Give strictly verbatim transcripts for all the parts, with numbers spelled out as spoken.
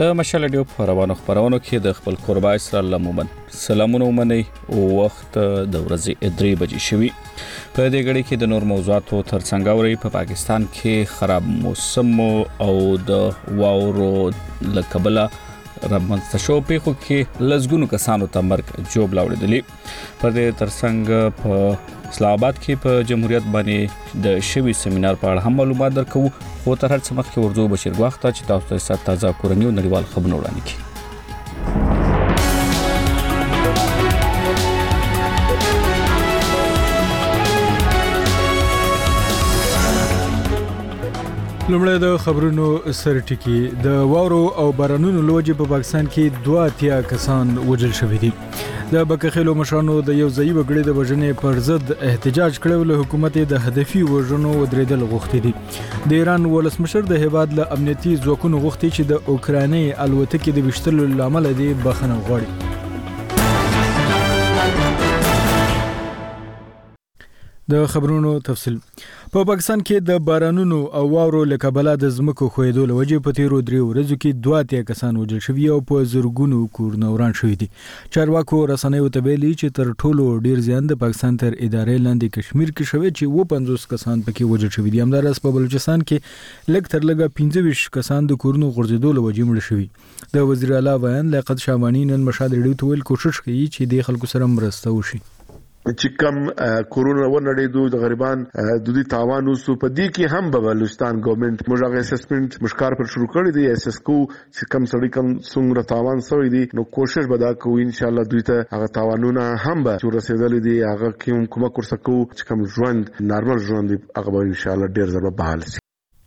د مشال رادیو په روانو خبرونو کې د خپل قربا اسرائیل لمومن سلامونه ومني او وخت د ورځې درې بجې شوي. په دې غړي کې د نور موضوعاتو ترڅنګ اوري په پاکستان کې خراب موسم او د واورو لکبله رمنځته شو پیښو کې لزګونو کسانو ته مرګ جوړ لاوړېدلی. په دې ترڅنګ په اسلام آباد کې په جمهوریت باندې د شوي سیمینار په اړه هم معلومات درکو. خو تر هر څه مخکې ورځو بشیر غواخته چې تاسو ته تازه کورنۍ او نړیوال خبرونه وړاندې کړي. لومړی د خبرونو سرټکی. د واورو او بارانونو لوجې په پاکستان کې دوه اتیا کسان وژل شوي دي. د بکخېلو مشرانو د یو ځایي وګړي د وژنې پر ضد احتجاج کړی، له حکومت د هدفي وژنو ودرېدل غوښتي دي. د ایران ولسمشر د هیواد له امنیتي ځواکونو غوښتي چې د اوکراني الوتکې د ویشتلو لامل دي بخښنه وغواړي. د خبرونو تفصیل. په پاکستان کې د بارانونو او واورو له کبله د ځمکو ښویېدو له وجې په تیرو درې ورځو کې دوه اتیا کسان وژل شوي او په زرګونو کورونه وران شوي دي. چارواکو رسنیو ته ویلي چې تر ټولو ډیر زیان د پاکستان تر ادارې لاندې کشمیر کې شوی چې اووه پنځوس کسان پکې وژل شوي دي. همداراز په بلوچستان کې لږ تر لږه پنځه ویشت کسان د کورونو غورځېدو له وجې مړه شوي. د وزیر اعلی ویان لیاقت شاهواني نن مشال رادیو ته ویل کوشش کوي چې د خلکو سره مرسته وشي. چې کم کورونا ونړېدو د غریبان د دې تاوان وسو په دې کې هم به بلوچستان ګورنمنت موږ هغه اسسمنت مشکار پر شروع کړی دی. اس اس کو چې کم سړی کم څومره تاوان شوی دی نو کوشش به دا کوو ان شاء الله دوی ته هغه تاوانونه هم به چې رسیدلې دي هغه کوم کومه کورسکو چې کم ژوند نارمل ژوند هغه به ان شاء الله ډیر زر به بحال شي.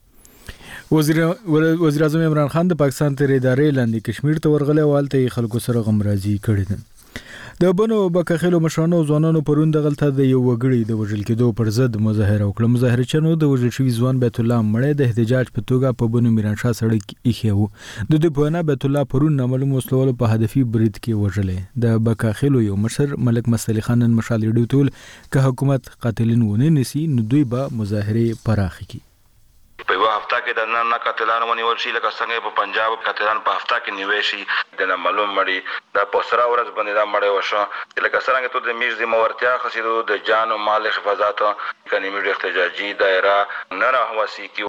وزیر وزیر اعظم عمران خان د پاکستان تر ادارې لاندې کشمیر ته ورغلی او هلته خلکو سره غمرازي کړې ده. د بنو بکخېلو مشرانو ځوانانو پرون دغلته د یو وګړي د وژل کېدو پر ضد مظاهره وکړه. مظاهرچیانو د وژل شوي ځوان بیت الله مړی د احتجاج په توګه په بنو میرانشاه سړک ایښی و. د دوی په وینا بیت الله پرون نامعلوم وسلوالو په هدفي برید کې وژلی. د بکخېلو یو مشر ملک مستعلي خان نن مشال رادیو ته ویل که حکومت قاتلین ونه نیسي نو دوی به مظاهرې پراخې کړي. په یو هفته کې د نن قاتلان ونیول شي لکه څنګه په پنجاب قاتلان په هفته کې نیول شي د نامعلوم مړي د پسرا ورځ باندې دا مړی وشو لکه څنګه ته د میرزي مورتیا خسیدو د جان او مال حفاظت کني میډ احتجاجي دایره نه راوسی کی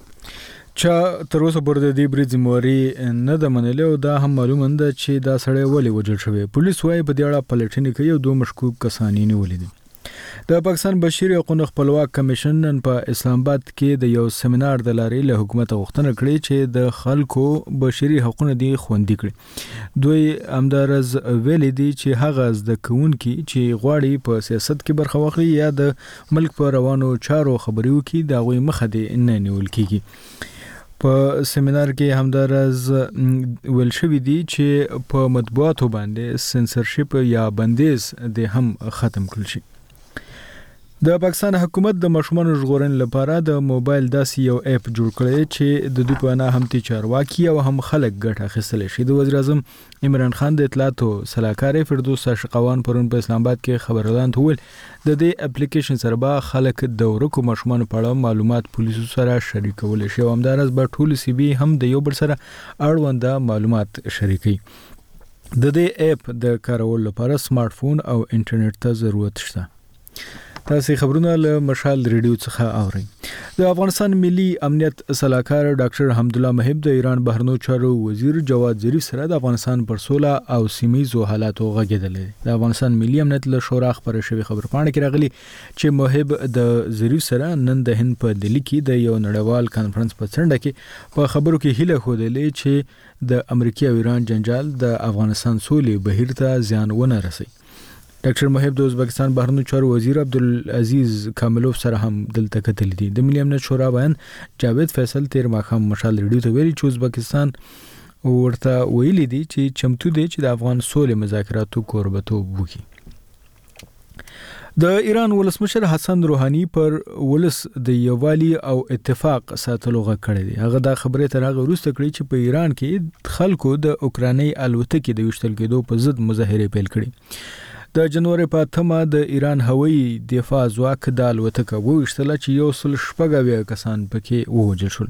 چا تر اوسه پر د دې برید ذمہواري نه ده منلې او دا هم معلومه ده چې دا سړی ولې وژل شوی. پولیس وايي په دې اړه پلټنې کوي او دوه مشکوک کسان یې نیولي دي. د پاکستان بشري حقوقو خپلواک کمیشن نن په اسلام آباد کې د یو سیمینار د لارې له حکومت غوښتنه کړې چې د خلکو بشري حقوقونه دي خوندي کړي. دوی همدارز ویلي دي چې هغه زده کوونکي چې غواړي په سیاست کې برخه واخلي یا د ملک په روانو چارو خبرې وکړي د هغوی مخه دې نه نیول کېږي. په سیمینار کې همدارز ویل شوي دي چې په مطبوعاتو باندې سنسرشپ یا بندیز دې هم ختم کړل شي. د پاکستان حکومت د ماشومانو ژغورنې لپاره د موبایل داسې یو اپ جوړ کړی چې د دوی په وینا هم تی چارواکي او هم خلک ګټه اخیستلی شي. د وزیر اعظم عمران خان د اطلاعاتو سلاکار فردوس عاشقوان پرون په اسلام آباد کې خبريالان ته ویل د دې اپلیکیشن سره به خلک د ورکو ماشومانو په اړه معلومات پولیسو سره شریکولی شي او همداراز به ټول سی بي هم د یو بل سره اړونده معلومات شریکي. د دې اپ د کارولو لپاره سمارټ فون او انټرنیټ ته ضرورت شته. تاسو خبرونه له مشال رادیو څخه اورئ. د افغانستان ملي امنیت سلاکار ډاکټر حمدالله محب د ایران بهرنیو چارو وزیر جواد ظریف سره د افغانستان پر سوله او سیمایي حالاتو غږېدل. د افغانستان ملي امنیت له شورا خبره شوی خبرپاڼه کې راغلی چې محب د ظریف سره نن د هند په دلی کې د یو نړیوال کانفرنس په څنډه کې په خبرو کې هیله خوده چې د امریکا او ایران جنجال د افغانستان سولې بهیر ته زیان ونه رسي. ډاکټر محب د ازبکستان بهرنیو چارو وزیر عبدالعزیز کاملوف سره هم دلته کتل دي. د ملي امنیت شورا بیان جاوید فیصل تیر ماښام مشال رادیو ته ویلي چې ازبکستان ورته ویلي دي چې چمتو دي چې د افغان سولې مذاکراتو کوربتوب وکړي. د ایران ولسمشر حسن روحاني پر ولس د یووالي او اتفاق ساتلو غږ کړی دی. هغه دا خبره تر هغه وروسته کړې چې په ایران کې خلکو د اوکراني الوتکې د ویشتل کېدو په ضد مظاهرې پیل کړې. د جنوري په اتمه د ایران هوایي دفاع ځواک د الوتکه وویشتله چې یو سل شپږ اویا کسان پکې ووژل شول.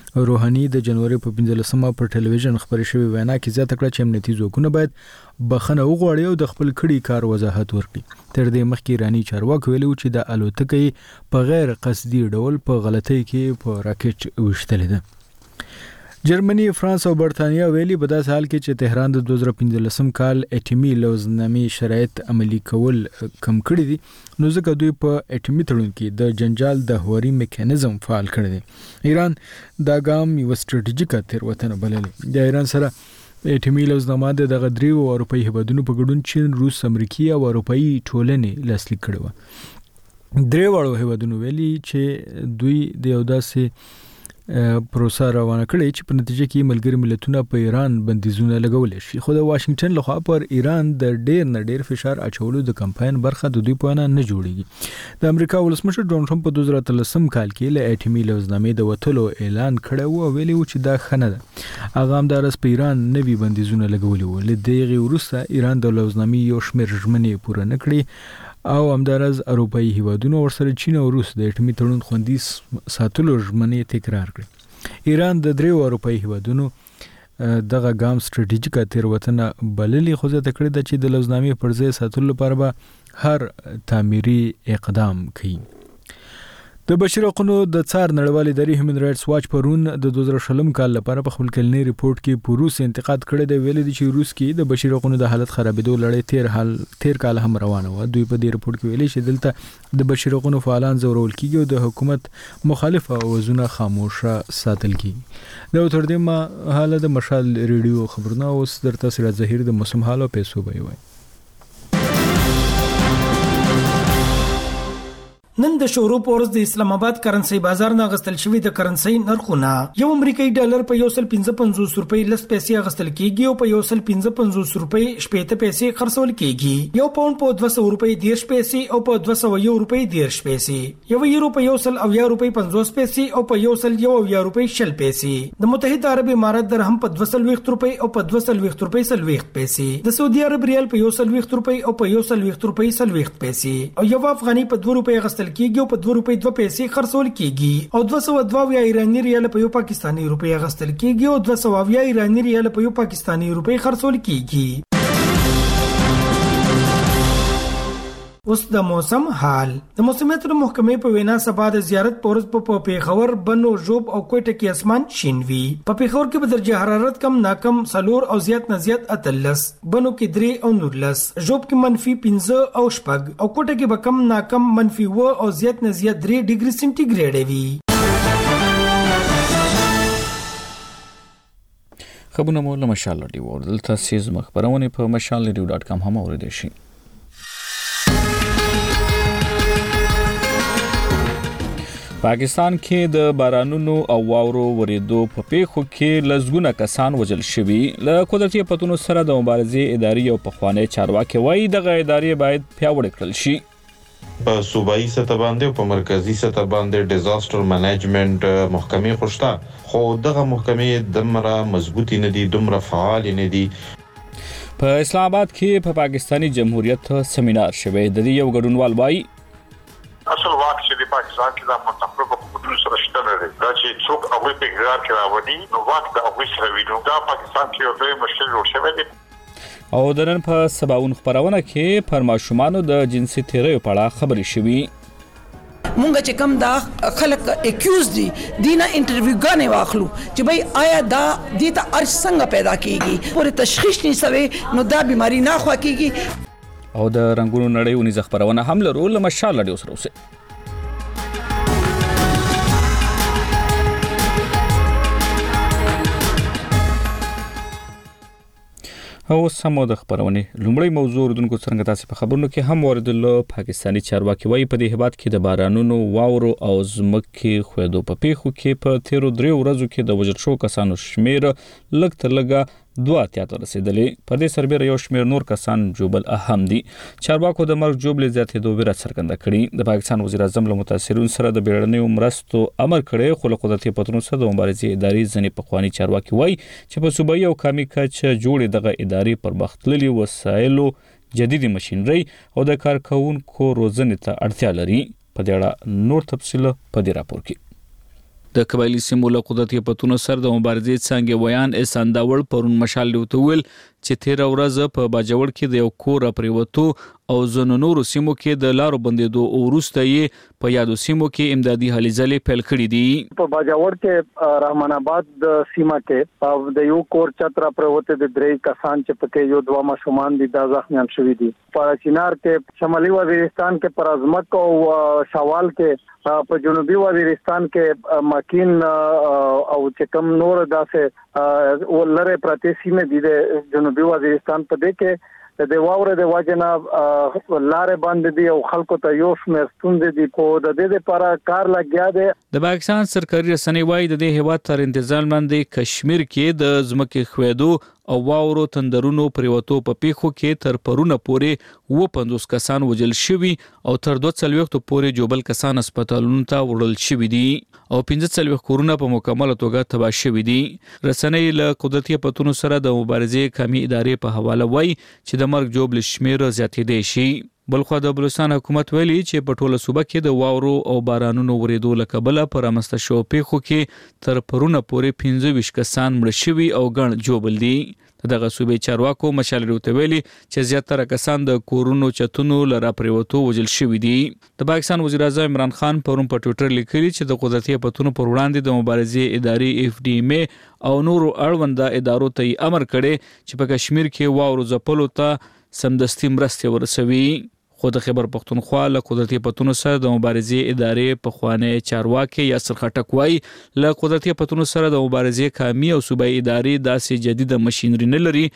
روحاني د جنوري په پنځلسمه پر ټلویزیون خبري شوی وینا کې زیاته کړه چې امنیتي ځواکونه باید بخنه وغواړي او د خپل کړي کار وضاحت ورکړي. تر دې مخکې ایراني چارواکي ویلي چې د الوتکې په غیر قصدي ډول په غلطۍ کې په راکټ وشتلې ده. جرمني، فرانس او برتانیا ویلي په داسې حال کې چې تهران د دوه زره پنځلسم کال اټومي لوزنامې شرایط عملي کول کم کړی دي، نو ځکه دوی په اټومي تړون کې د جنجال د هواري میکانیزم فعال کړی دی. ایران دا ګام یو ستراتیژیکه تېروتنه بللې. د ایران سره اټومي لوزنامه د دغه دریو اروپایي هیوادونو په ګډون چین، روس، امریکا او اروپایي ټولنې لاسلیک کړی و. درې واړو هیوادونو ویلي چې دوی د یو داسې پروسه روانه کړې چې په نتیجه کې ملګری ملتونه په ایران بندیزونه لګولې شي. خو د واشنگټن لخوا پر ایران د ډیر نه ډیر فشار اچولو د کمپاین برخه د دوی په اړه نه جوړیږي. د امریکا ولسمشر ډونالډ ټرمپ په دوه زره اتلسم کال کې له اټومي لوزنامې د وټلو اعلان کړی و او ویلي و چې دا خنه ده. هغه هم د رس په ایران نوي بندیزونه لګولي و. له دغه وروسته ایران د لوزنامې یو شمېر ژمنې پوره نه کړې او همدارز اروپایي هیوادونو ورسره چین او روس د اټومي تړون خوندي ساتلو ژمنې تکرار کړې. ایران د دریو اروپایي هیوادونو دغه ګام ستراتیژیکه تېروتنه بللې، خو زیاته کړې ده چې د لوزنامې پر ځای ساتلو لپاره به هر تعمیري اقدام کوي. د بشري حقوقو د څار نړیوالې ادارې هیومن رائټس واچ پرون د دوه زره شلم کال لپاره په خپل کلنی ریپورت کې په روس انتقاد کړی دی. ویلي دي چې روس کې د بشري حقوقو د حالت خرابېدو لړۍ تیر حال تیر کال هم روانه و. دوی په دې ریپورت کې ویلي چې دلته د بشري حقوقو فعالان زورول کیږي او د حکومت مخالف اوازونه خاموشه ساتل کیږي. دا تر دې ما حاله د مشال ریډیو خبرونه اوس درته سره ظهیر د موسم حال او پیسو به وي. نن د شورو پورز د اسلام آباد کرنسي بازار نه غستل شوی د کرنسي نرخونه یو امریکایي ډالر په یو سل پنځه پنځوس روپۍ لس پیسې غستل کیږي او په یو سل پنځه پنځوس روپۍ شپږ پیسې خرڅول کیږي. یو پاوند په دوه سوه روپۍ دیرش پیسې او په دوه سوه یو روپۍ دیرش پیسې، یو یورو په یو سل اویا روپۍ پنځوس پیسې او په یو سل یو اویا روپۍ شل پیسې. د متحده عرب امارات درهم په دوه سل ویشت روپۍ او په دوه سل ویشت روپۍ سل ویشت پیسې، د سعودي عرب ریال په یو سل ویشت روپۍ او په یو سل ویشت روپۍ سل ویشت پیسې، او یو افغاني په دوه روپۍ غستل کیږي او په دوه روپۍ دوه پیسې خرڅول کیږي، او دوه سوه دوه اویا ایراني ریال په یو پاکستاني روپۍ غستل کیږي او دوه سوه اویا ایراني ریال په یو پاکستاني روپۍ خرڅول کیږي. اوس د موسم حال. د موسمیات محکمې په وینا سبا د زیارت پورز په پیښور، بنو، ژوب او کوټه کې اسمان شین وي. په پیښور کې به درجه حرارت کم ناکم سلور او زیات نه زیات اتلس، بنو کې درې او نورلس، ژوب کې منفي پنځه او شپږ، او کوټه کې به کم ناکم منفي و او زیات نه زیات درې ډیګري سنټیګریډ وي. خبرونه مو له مشال رادیو دلته سیز مخبرونه په مشال رادیو ډاټ کام هم اوریدئ شئ. پاکستان کې د بارانونو او واورو ورېدو په پیښو کې لزګونه کسان وژل شوي. له قدرتي پتونو سره د مبارزې ادارې او پخوانی چارواکي وایي دغه ادارې باید پیاوړې کړل شي. په صوبایي سطح باندې او په مرکزی سطح باندې ډیزاستر منیجمنت محکمې خوشته، خو دغه محکمې دمره مضبوطی نه دي، دومره فعال نه دي. په اسلام آباد کې په پاکستانی جمهوریت سیمینار شوی. د دې یو ګډونوال وایي اصل واک چې د پاکستان کې د متفقو حکومتونو سره شته لري، دا چې څوک هغه په اقرار کې راوړي نو واک د هغه سره وي. نو دا پاکستان کې یو ډېر مشکل جوړ شوی دی. او د نن په سباون خبرونه کې پر ماشومانو د جنسي تیریو په اړه خبرې شوي. مونږ چې کم دا خلک اکیوز دي دینه انټرویو غانې واخلو چې بھئی آیا دا دیتا ارش څنګه پیدا کیږي، پورې تشخیص نشوي نو دا بیماری نه خوا کیږي. او د رنگونو نړۍ ونیزه خبرونه هم لرو. له مشال رادیو سره اوسئ. او سمو د خبرونه لومړی موضوع ردونکو څنګه تاسو په خبرونو کې هم وردل. پاکستانی چارواکي وایي په دې هیواد کې د بارانونو، واورو او زمکي خویدو په پیښو کې په تیرو درې ورځو کې د وژل شو کسانو شمیر لږ تر لږه دوه اتیا ته رسیدلې. په دې سربېره یو شمیر نور کسان جوبل اهم دي. چارواکو د مرګ جوړې زیاتېدو ویره څرګنده کړې. د پاکستان وزیر اعظم له متاثرینو سره د بیړنیو مرستو امر کړی، خو له قدرتي پتونو سره د مبارزې ادارې ځینې پخواني چارواکي وایي چې په صوبایي او قومي کچه جوړې دغه ادارې پرمختللي وسایلو، جديدي ماشينري او د کارکونکو روزنې ته اړتیا لري. په دې اړه نور تفصیل په دې راپور کې. د قبایلی سیمو له قدرتي پتونو سره د مبارزې څنګه ویان اسانداول پرون مشال لوتول چې تیر ورځ په باجوړ کې د یو کور پریوتو او زنو نورو سیمو کې د لارو بندیدو او وروسته یې په یادو سیمو کې امدادي هلې ځلې پیل کړې دي. په باجوړ کې رحمان آباد د سیمه کې د یو کور چترا پریوته د درې کسان چې پکې یو دوه ماشومان دي د زخمیان شوي دي. په چینار کې شمالي وزیرستان کې پر ازمک او شوال کې په جنوبي وزیرستان کې ماکین او چې کوم نور داسې ولره پرتی سیمه دي د جنوبي وزیرستان په دې کې د واوره د واجنه لارې باندې دي او خلکو ته یو شمېر ستونزې دي کو د دې لپاره کار لګیا دی. د پاکستان سرکاري رسنۍ وايي د دې هیواد تر انتظار لاندې کشمیر کې د ځمکې خویدو او واورو تندرونو پریوتو په پیښو کې تر پرونه پورې و پنځوس کسان وژل شوي او تر دوه څلوېښتو پورې جوبل کسان هسپتالونو ته وړل شوي دي او پنځه څلوېښت کورونه په مکمله توګه تباه شوي دي. رسنۍ له قدرتي پتونو سره د مبارزې قومي ادارې په حواله وایي چې د مرګ جوبل شمیر زیاتېدی شي. بلخو د بلوچستان حکومت ویلي چې په ټوله صوبه کې د واورو او بارانونو ورېدو له کبله پر رامنځته شوو پیښو کې تر پرونه پورې پنځه ویشت کسان مړه شوي او ګڼ جوبل دي. دغه صوبې چارواکو مشال لوته ویلي چې زیاتره کسان د کورونو چتونو لرا پریوتو وژل شوي دي. د پاکستان وزیر اعظم عمران خان پرون په ټوئیټر لیکلي چې د قدرتي پتونو پر وړاندې د مبارزې ادارې اف ډي ام او نورو اړونده ادارو ته امر کړي چې په کشمیر کې واورو ځپلو ته سمدستي مرستې ورسوي. خو د خیبر پختونخوا له قدرتي پتونو سره د مبارزې ادارې په خوانه چارواکي یاسر خټک وایي له قدرتي پتونو سره د مبارزې قومي او صوبایي ادارې داسې جديده ماشينري نه لري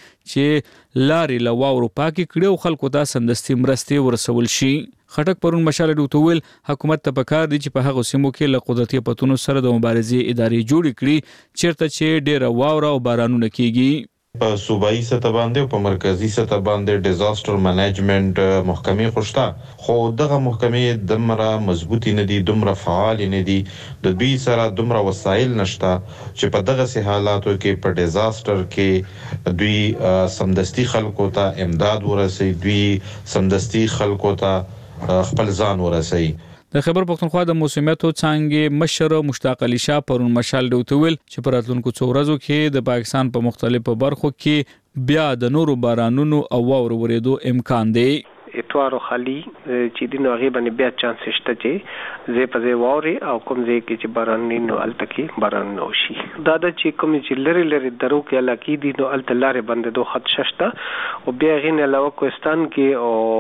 چې لارې له واورو پاکي کړي او خلکو ته سمدستي مرستې ورسول شي. خټک پرون مشال ډوتوول حکومت ته پکار دي چې په هغه سیمو کې له قدرتي پتونو سره د مبارزې ادارې جوړ کړي چیرته چې ډېر واوره او بارانونه کیږي. په صوبایي سطح باندې او په مرکزی سطح باندې ډیزاستر منیجمنت محکمې خوشته خو دغه محکمې دمره مضبوطی نه دي دومره فعال نه دي د دوی سره دومره وسایل نشته چې په دغه سه حالاتو کې په ډیزاستر کې دوی سمدستي خلکو ته امداد ورسي دوی سمدستي خلکو ته خپل ځان ورسي. د خیبر پختونخوا د موسمیاتو څانګې مشر مشتاق علي شاه پرون مشال ډوتوول چې پر راتلونکو څو ورځو کې د پاکستان په مختلفو برخو کې بیا د نورو بارانونو او واورو ورېدو امکان دی. اتوار خالی چې دینو هغه باندې بیا چانس شته چې زه په زه ووري او کوم ځای کې چې باران نو التکی باران نو شي. دا د چې کوم چې لری لری درو کې علاقې دي نو التلاره باندې دوه خط شته او بیا غین علاوه کوهستان کې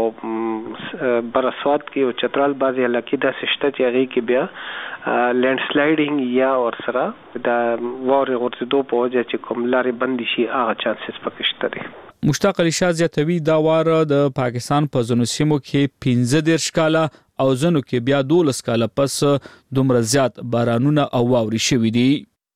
او براسواد کې او چترال بازي علاقې دا شته چې هغه کې بیا لینډ سلایډینګ یا ور سره دا ووري ورته په وجه چې کوم لارې بند شي هغه چانسز پکې شته دي. مشتاق علي شاه زیاتوي دا واره د پاکستان په ځینو سیمو کې پنځه دېرش کاله او ځینو کې بیا دولس کاله پس دومره زیات بارانونه او واوري شوي دي.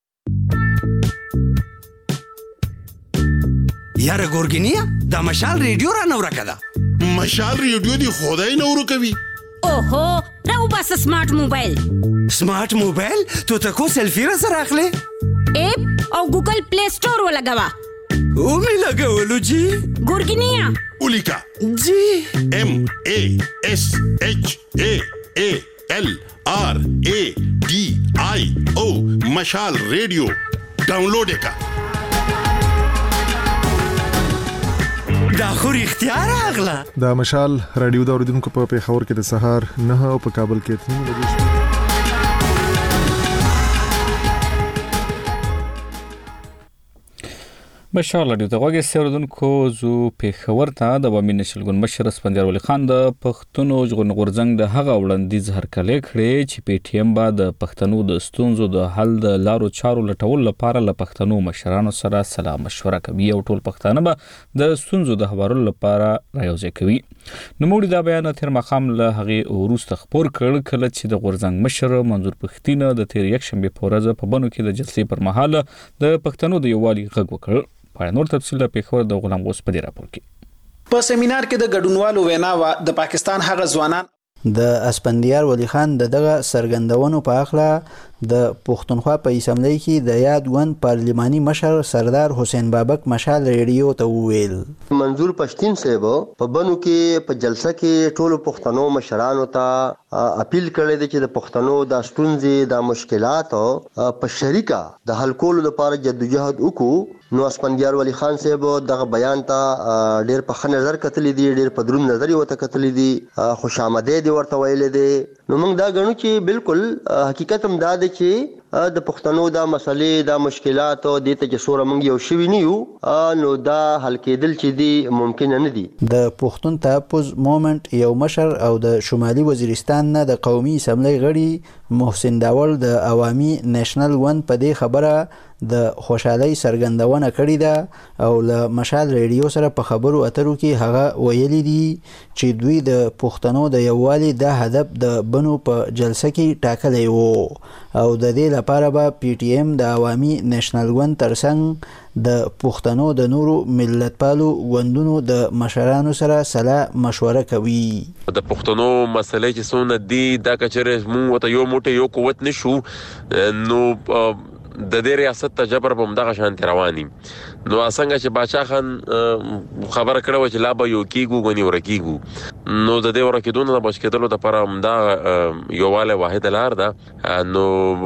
یاره ګورګینیا دا مشال ریډیو را نو راکړه مشال ریډیو دی خدای نو ورکوي. اوهو راو بس سمارټ موبایل سمارټ موبایل تو تکو سیلفی را سره اخلي اپ او ګوګل پلی سٹور ولګوا او می لګولو جی ګورګینیا اولیکا جی ام ا اس اچ ا ا ال آر ا ډي آی او مشال ریډیو ډاونلوډ کا دا خو اختیار اغلا دا مشال رادیو دا اوریدونکو په پیښور کې د سهار نه او په کابل کې تنو لګیږي. بشار لډیو ته غوږی سیردونکو زو پیښور ته د ومن نشلګون مشر اسپندیار ولی خان د پښتونو ژغورن غورځنګ د هغه وړاندیز هرکلې کړې چې پی ټی ایم با د پښتنو د ستونزو د حل د لارو چارو لټول لپاره له پښتنو مشرانو سره سلا مشوره کوي او ټول پښتانه به د ستونزو د هوارولو لپاره رايوځي کوي. نو موږ دا بیان تر مخام له هغه وروسته خبر کړل کله چې د غورځنګ مشر منظور پښتين د تیر یک شنبه په ورځ په بنو کې د جلسې پر مهال د پښتنو د یووالي غږ وکړ. په نور تفصیل د پیښور د غلام غوس په دی راپور کې په سیمینار کې د ګډونوالو وینا و د پاکستان هغه ځوانان د اسپندیار ولی خان د دغه سرګندونو په اخلا د پښتونخوا په اسمبلی کې د یاد ګوند پارلماني مشر سردار حسین بابک مشال ریډیو ته وویل منظور پښتين صاحب په بنو کې په جلسه کې ټولو پښتنو مشرانو ته اپیل کړی دی چې د پښتنو د ستونزې د مشکلات په شریکه د حل کولو لپاره جدوجہد وکړو نو اسپندیار ولی خان صاحب دغه بیان ته ډېر په ښه نظر کتلې دي ډېر په دروند نظر یې وته کتلې دي خوش آمدید ورته ویلې دي نو موږ دا غنو چې بالکل حقیقت هم دا دی چې د پښتنو دا مسلې دا مشکلات او د ته چې سوره موږ یو شوی نه یو نو دا حل کېدل چې دي ممکن نه دي د پښتون تحفظ موومنت یو مشر او د شمالي وزیرستان نه د قومي اسمبلی غړي محسن داول د عوامي نېشنل ون په دې خبره د خوشحالي سرګندونه کړې ده او له مشال ریډیو سره په خبرو اترو کې هغه ویلي دي چې دوی د پښتنو د یووالي د هدف د بنو په جلسه کې ټاکلی وو او د دې لپاره به پی ټی ایم د عوامي نېشنل ون ترڅنګ د پښتنو د نورو ملتپالو ګوندونو د مشرانو سره سلا مشوره کوي د پښتنو مسلې چې څونه دي دا کچره مو ته یو موټه یو قوت نشو نو د دې ریاست ته جبر په مدغه شان رواني نو څنګه چې باچا خان خبره کړو چې لا به یو کیګو غني ورکیګو نو د دې ورکیدون د بشکدلو د پر امدا یوواله واحد لار ده نو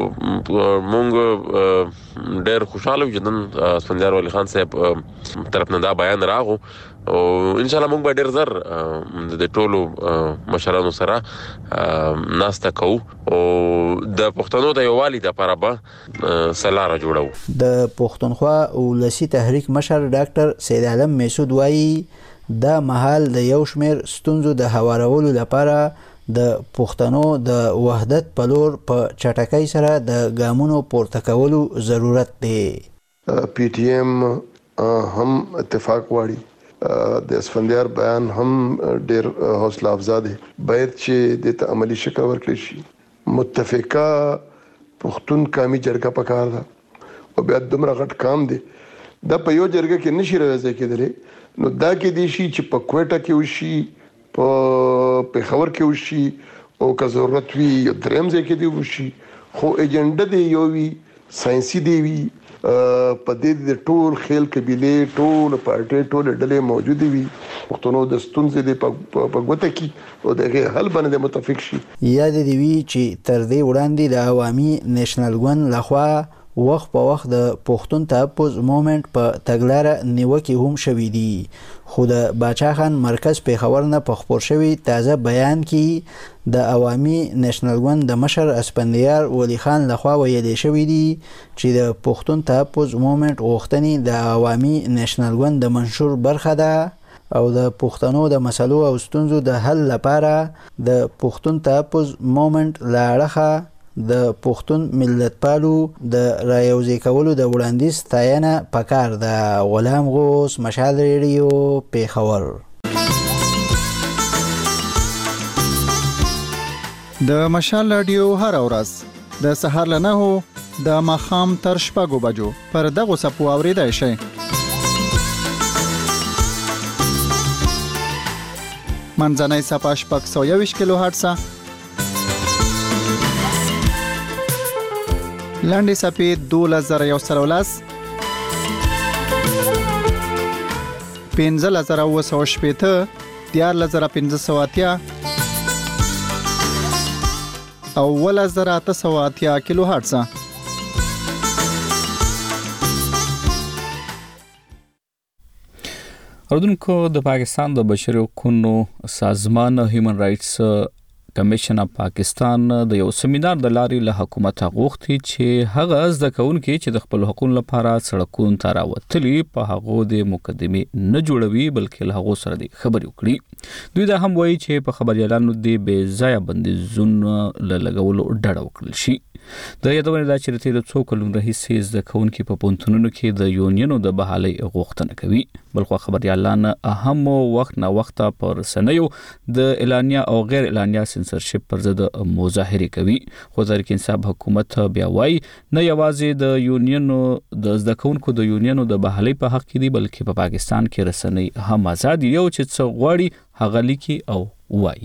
مونږ ډېر خوشاله یو چې اسپندیار ولی خان صاحب طرف نه دا بیان راغو او ان شاء الله موږ به ډېر زر د ټولو مشرانو سره ناسته کوو او د پښتنو د یووالي لپاره به سلاره جوړو د پښتونخوا ولسی تحریک مشر ډاکټر سید عالم میسود وایي دا محل د یو شمیر ستونزو د هوارولو لپاره د پښتنو د وحدت په لور په چټکۍ سره د ګامونو پورته کولو ضرورت دی پی ټی ایم هم اتفاق واړي د اسفندیار بیان هم ډیر حوصله افزا دی باید چې د عملی شکل ورکړي شي متفقه پښتون قومي جرګه پکار ده او بیا دومره غټ کام دی دا په یو جرګه کې نشي راځي کېدلی نو دا کې دی شي چې په کوټه کې وشي په پېښور کې وشي او که ضرورت وي دریم ځای کې دی وشي خو ایجنډا دی یو وی ساينسي دی وی په دې د ټول خیل قبيله ټول پارټي ټول ډلې موجود وي پښتنو د ستونزې د په غوته کې او د حل باندې متفق شي یاد دی وی چې تر دې وړاندې د عوامي نېشنل ګوند لخوا وخت په وخت د پښتون تحفظ موومنت په تګلاره نیوکه هم شوې دي خو د باچا خان مرکز پیښور نه په خبر شوی تازه بیان کې د عوامي نېشنل ګوند د مشر اسپندیار ولی خان لخوا ویل شوی دی چې د پښتون تحفظ موومنت غوښتنې د عوامي نېشنل ګوند د منشور برخه ده او د پښتنو د مسلو او ستونزو د حل لپاره د پښتون تحفظ موومنت لاړه د پښتون ملتپالو د رایوځي کولو د وړاندیز ستاینه پکار ده غلام غوث مشال ریډیو پیښور د مشال رادیو هر ورځ د سهار له نهو د ماښام تر شپږو بجو پر دغه سپو اوریدای شئ منځنۍ صفحه شپږ سوه یوویشت کیلو هرټز لاندې صفحې دولس زره یو سل او لس پنځلس زره اووه سوه شپېته دیارلس زره پنځه سوه اتیا او اوولس زره اته سوه اتیا کیلو هرټز اردوونکو د پاکستان د بشري حقوقو سازمان هیومن رائټس کمیشن اف پاکستان د یو سیمینار د لارې له حکومت غوښتي چې هغه زده کوونکي چې د خپل حقوقو لپاره سړکونو ته راوتلي په هغه د مقدمه نه جوړوي بلکې له هغه سره د خبرې وکړي دوی دا هم وایي چې په خبريالانو د بې ځای بندیزونو له لګولو ډډه وکړل شي د یادونه دا چې تیر څو کلونو راهیسې زده کوونکي په پونتونونو کې د یونینونو د بحالي غوښتنه کوي بلخو خبريالان اهم وخت نه وخت پر سنیو د اعلانیا او غیر اعلانیا سنسرشپ پر ضد مظاهره کوي خو ځکه انصاف حکومت بیا وایي نه یوازې د یونینونو د زده کوونکو د یونینونو د بحالي په حق کې دي بلکې په پاکستان کې رسنۍ هم آزاد یو چې څو غواړي هغه لیکي او وایي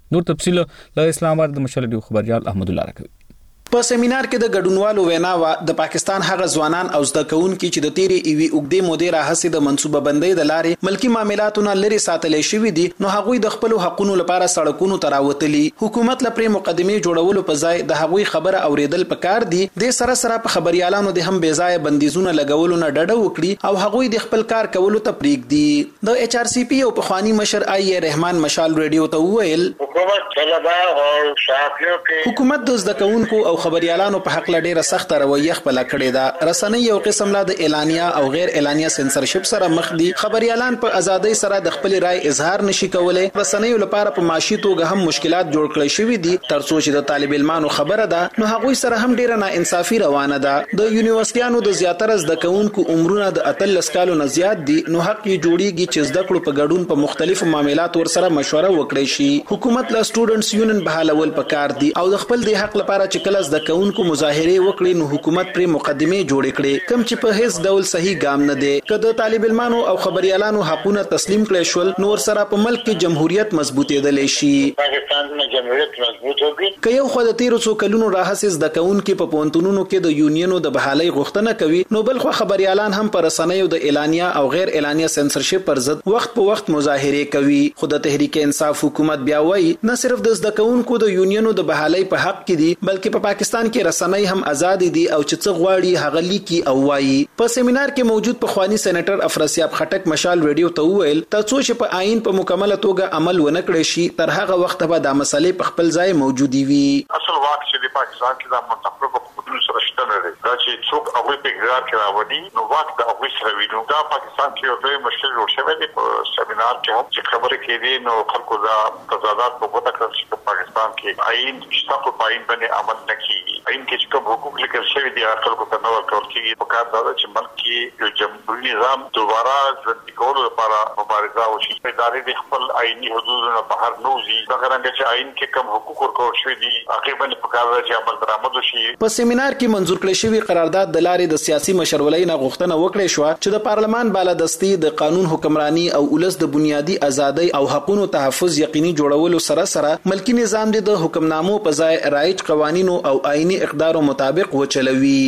نور تفصیل له اسلام آباد د مشال ډیو خبريال احمد الله راکوي. په سیمینار کې د ګډونوالو وینا وا د پاکستان هغه ځوانان او زده کوونکي چې د تیرې ایوي اوګدې مودې راهسې د منصوبه بندۍ د لارې ملکی معاملاتونه لري ساتلې شوې دي نو هغوی د خپل حقوقو لپاره سړکونو ته راوتلي. حکومت لپاره مقدمه جوړولو په ځای د هغوی خبره اوریدل پکار دي. د سره سره په خبريالانو د هم بې ځای بندیزونه لګولو نه ډډه وکړي او هغوی د خپل کار کولو ته پریږدي. د ایچ آر سی پی او په خواني مشر آی رحمان مشال ریډیو ته وویل حکومت طلبه او صحافیو کې حکومت د زده کوونکو او خبريالانو په حق لډیره سخت رویه خپل کړې ده. رسنۍ یو قسم لا د اعلانیا او غیر اعلانیا سنسرشپ سره مخ دي. خبريالان په ازادۍ سره د خپل رائے اظهار نشي کولای. رسنۍ لپاره په معاشي توګه هم مشکلات جوړ کړی شوی دي ترڅو چې د طالب علمانو خبره ده نو هغوی سره هم ډیره ناانصافي روانه ده. د یونیورسيټانو د زیاتره زده کوونکو عمرونه د اتلس کالو نه زیات دي نو حق یې جوړیږي چې زده کړو په ګډون په مختلفو معاملات ور سره مشوره وکړي شي. حکومت له سټوډنټس یونین بحالول پکار دي او د خپل د حق لپاره چې کله زده کوونکو مظاهره وکړي نو حکومت پر مقدمه جوړ کړي کوم چې په هیڅ ډول صحیح ګام نه دی. کله طالب علمانو او خبريالانو حقونه تسلیم کړي شول نو ور سره په ملک کې جمهوریت مضبوطېدل شي. پاکستان میں جمهوریت مضبوط ہوگی. که یو خو د تیرو څو کلونو راهسې د کون کې په پونتونونو کې د یونینونو د بحالۍ غوښتنه کوي نو بل خو خبريالان هم پر رسنیو د اعلانیا او غیر اعلانیا سنسرشپ پر ضد وخت په وخت مظاهره کوي. خو د تحریک انصاف حکومت بیا وایي نه صرف د زده کوونکو د یونینونو د بحالۍ په حق کې دي بلکې په پاکستان کې رسنۍ هم آزاد دي او چې څه غواړي هغه لیکي او وایي. په سیمینار کې موجود په خواني سېنیټر افراسیاب خټک مشال ریډیو ته وویل ترڅو چې په آئین په مکمله توګه عمل ونه کړی شي تر هغه وخت به د مسلې په خپل ځای موجودي وي. اصل واک چې د پاکستان کې د منتخب په حدود سره شته نه دی دا چې څوک هغه په اقرار کې راوړي نو واک د هغه سره وینو. دا پاکستان کې یو ډېر مشکل جوړ شوی دی. په سیمینار کې هم چې خبرې کېدې نو خلکو دا تضادات په وګړه کړل چې په پاکستان کې آئین شته په آئین باندې عمل نه کیږي. آئین کې چې کوم حقوق لیکل شوی دي خلکو ته نو ورکول کېږي. په کار دا چې ملک کې یو جمهوریت نظام دوباره ژوندي کولو لپاره مبارزه وشي. ادارې د خپل آئینی حدودونو بهر نه وځي. دا څنګه چې آئین کې کوم حقوق ورکول شوی دي هغه باندې په کار راځي عمل درآمد وشي. په سیمینار کې منظور کړی شوی قرارداد د لارې د سیاسي مشرولۍ نه غوښتنه وکړې شو چې د پارلمان بالادستي د قانون حکمرانی او ولس د بنیادی ازادۍ او حقوقو تحفظ یقیني جوړولو سره سره ملکی نظام د حکمنامو په ځای رایج قوانینو او آئینی اقدارو مطابق وچلوي.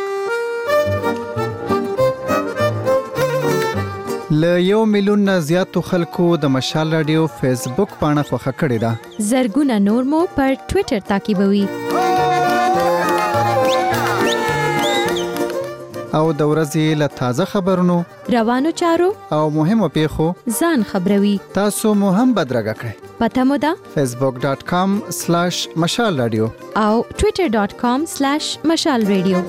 ل یو میلیون نه زیاتو خلکو د مشال رادیو فیسبوک پاڼه خوښه کړې ده. زرګونه نور مو پر ټوئیټر تعقیبوي. او د ورځې له تازه خبرونو روانو چارو او مهمو پیښو ځان خبروي. تاسو مو هم بدرګه کړئ. پته مو ده facebook dot com slash مشال رادیو او twitter dot com slash مشال رادیو.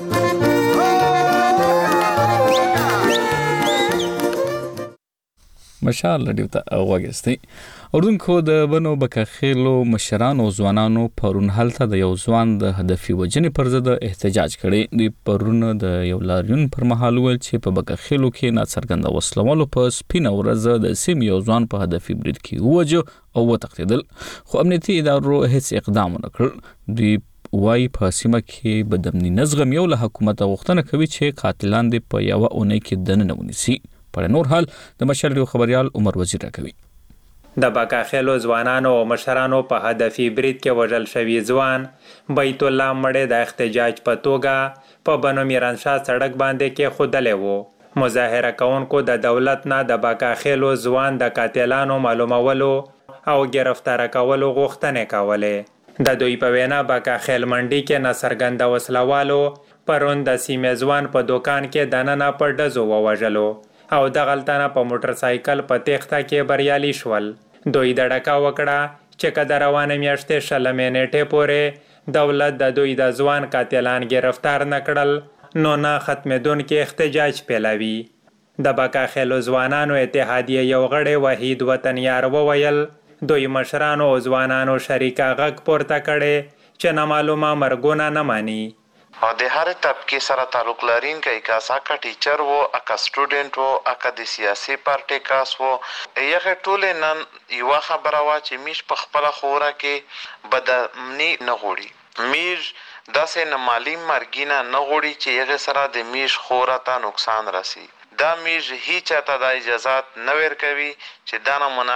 مشال رادیو ته وګورئ. اردوونکو د بنو بکخیلو مشرانو ځوانانو پرون هلته د یو ځوان د هدفي وجنې پر ضد احتجاج کړي. د پرون د یو لاریون پر مهال ول چې په بکخیلو کې ناڅرګنده وسلوالو په سپینه ورځ د سیم یو ځوان په هدفي برید کې ووجه او وتښتېدل خو امنیتي ادارو هیڅ اقدام ونه کړ. دوی وای په سیمه کې بدامني نظم یو له حکومت غوښتنه کوي چې قاتلان دې په یو اونۍ کې دننه ونیسي. پر نور حال د مشال ریډیو خبريال عمر وزیر راکوي. د بکاخیلو ځوانانو او مشرانو په هدفي برید کې وژل شوی ځوان بیت الله مړې د احتجاج په توګه په بنو میرانشاه سړک باندې کې خودلې وو. مظاهره کوونکو د دولت نه د بکاخیلو ځوان د قاتلانو معلومولو او گرفتار کولو غوښتنې کولې. د دوی په وینا بکاخیل منډي کې ناڅرګنده وسلوالو پرون د سیمې ځوان په دکان کې دننه په ډزو ووژلو او د غلطانه په موټر سایکل په تېښته کې بریالي شول. دوی د ډکا وکړه چې که د روانه میاشتې شلمې نیټې پورې دولت د دوی د ځوان قاتلان گرفتار نه کړل نو نه ختمېدونکي احتجاج پیلوي. د بکاخیلو ځوانانو اتحادیې یو غړی وحید وطنیار وویل دوی مشرانو او ځوانانو شریکه غږ پورته کړی چې نامعلومه مرګونه نه مانی. او د هر طبقه سره تعلق لرونکي کاسا کا ټیچر وو اکا سټوډنټ وو اکا د سیاسي پارټي کاس وو یغه ټول نن یو خبره وا چې میش په خپل خوره کې بدامني نه غوړي میش داسې نه مالی مرګینا نه غوړي چې یغه سره د میش خوره ته نقصان راسي. دا میش هیڅ ته د اجازه نه ور کوي چې دا نمونه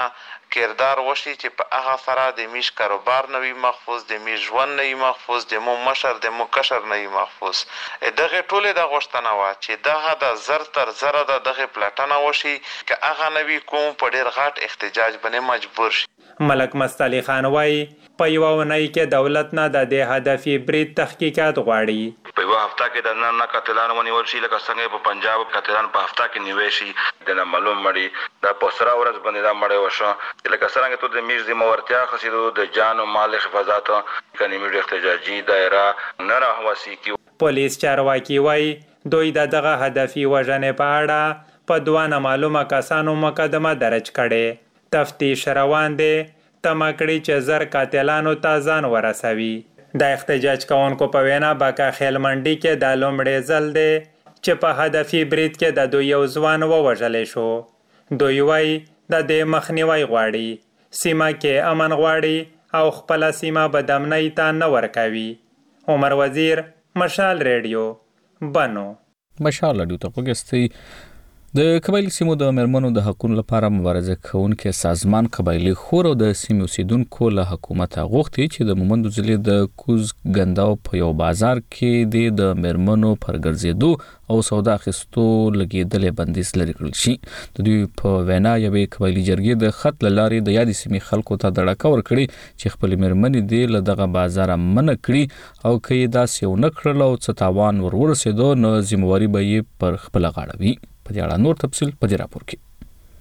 کردار وشي چې په هغه سره د میش کاروبار نه وي محفوظ، د میش ژوند نه وي محفوظ، د مو مشر د مو کشر نه وي محفوظ. دغه ټولې د غوښتنه وه چې دغه د زر تر زره د دغه پلټنه وشي، که هغه نه وي کوم په ډېر غټ احتجاج باندې مجبور شي. ملک مستعلی خان وایي په یوه اونۍ کې دولت نه د دې هدفي برید تحقیقات غواړي. په یوه هفته کې د نه قاتلان ونیول شي، لکه څنګه په پنجاب قاتلان په هفته کې نیول شي. د نامعلوم مړي دا په سره ورځ باندې دا مړی وشو، لکه څنګه ته د میش ذمه‌ورتیا خسیدو د جان او مال حفاظت کني میډ احتجاجي دایره نه راوسی کی. پولیس چارواکي وایي دوی د دغه هدفي وژنې په اړه په دوه نامعلومه کسانو مقدمه درج کړې. تفتیش روان دی، تمه کړي چې زر قاتلانو ته ځان ورسوي. د احتجاج کوونکو په وینا باکا خیل منډي کې د لومړی ځل دی چې په هدفي برید کې د دوی یو ځوان ووژلی شو. دوی وایي د دې مخنیوی غواړي، سیمه کې امن غواړي او خپله سیمه بدامنۍ ته نه ورکوي. عمر وزیر، مشال ریډیو، بنو. مشال ریډیو ته وګورئ. د قبایلی سیمو د مېرمنو د حقونو لپاره مبارزه کوونکي سازمان قبایلی خور او د سیمې اوسیدونکو له حکومته غوښتي چې د مومندو ضلع د کوز ګنداو په یو بازار کې د مېرمنو پر ګرځېدو او سودا اخیستو لګېدلې بندیز لرې کړل شي. د دوی په وینا یوې قبایلي جرګې د خط له لارې د یادې سیمې خلکو ته دړکه ورکړې چې خپلې مېرمنې دې له دغه بازاره منع کړي او که یې داسې ونه کړل او څه تاوان ور ورسېدو نو ذمهواري به یې پر خپله غاړه وي. په دې اړه نور تفصیل په دې راپور کې.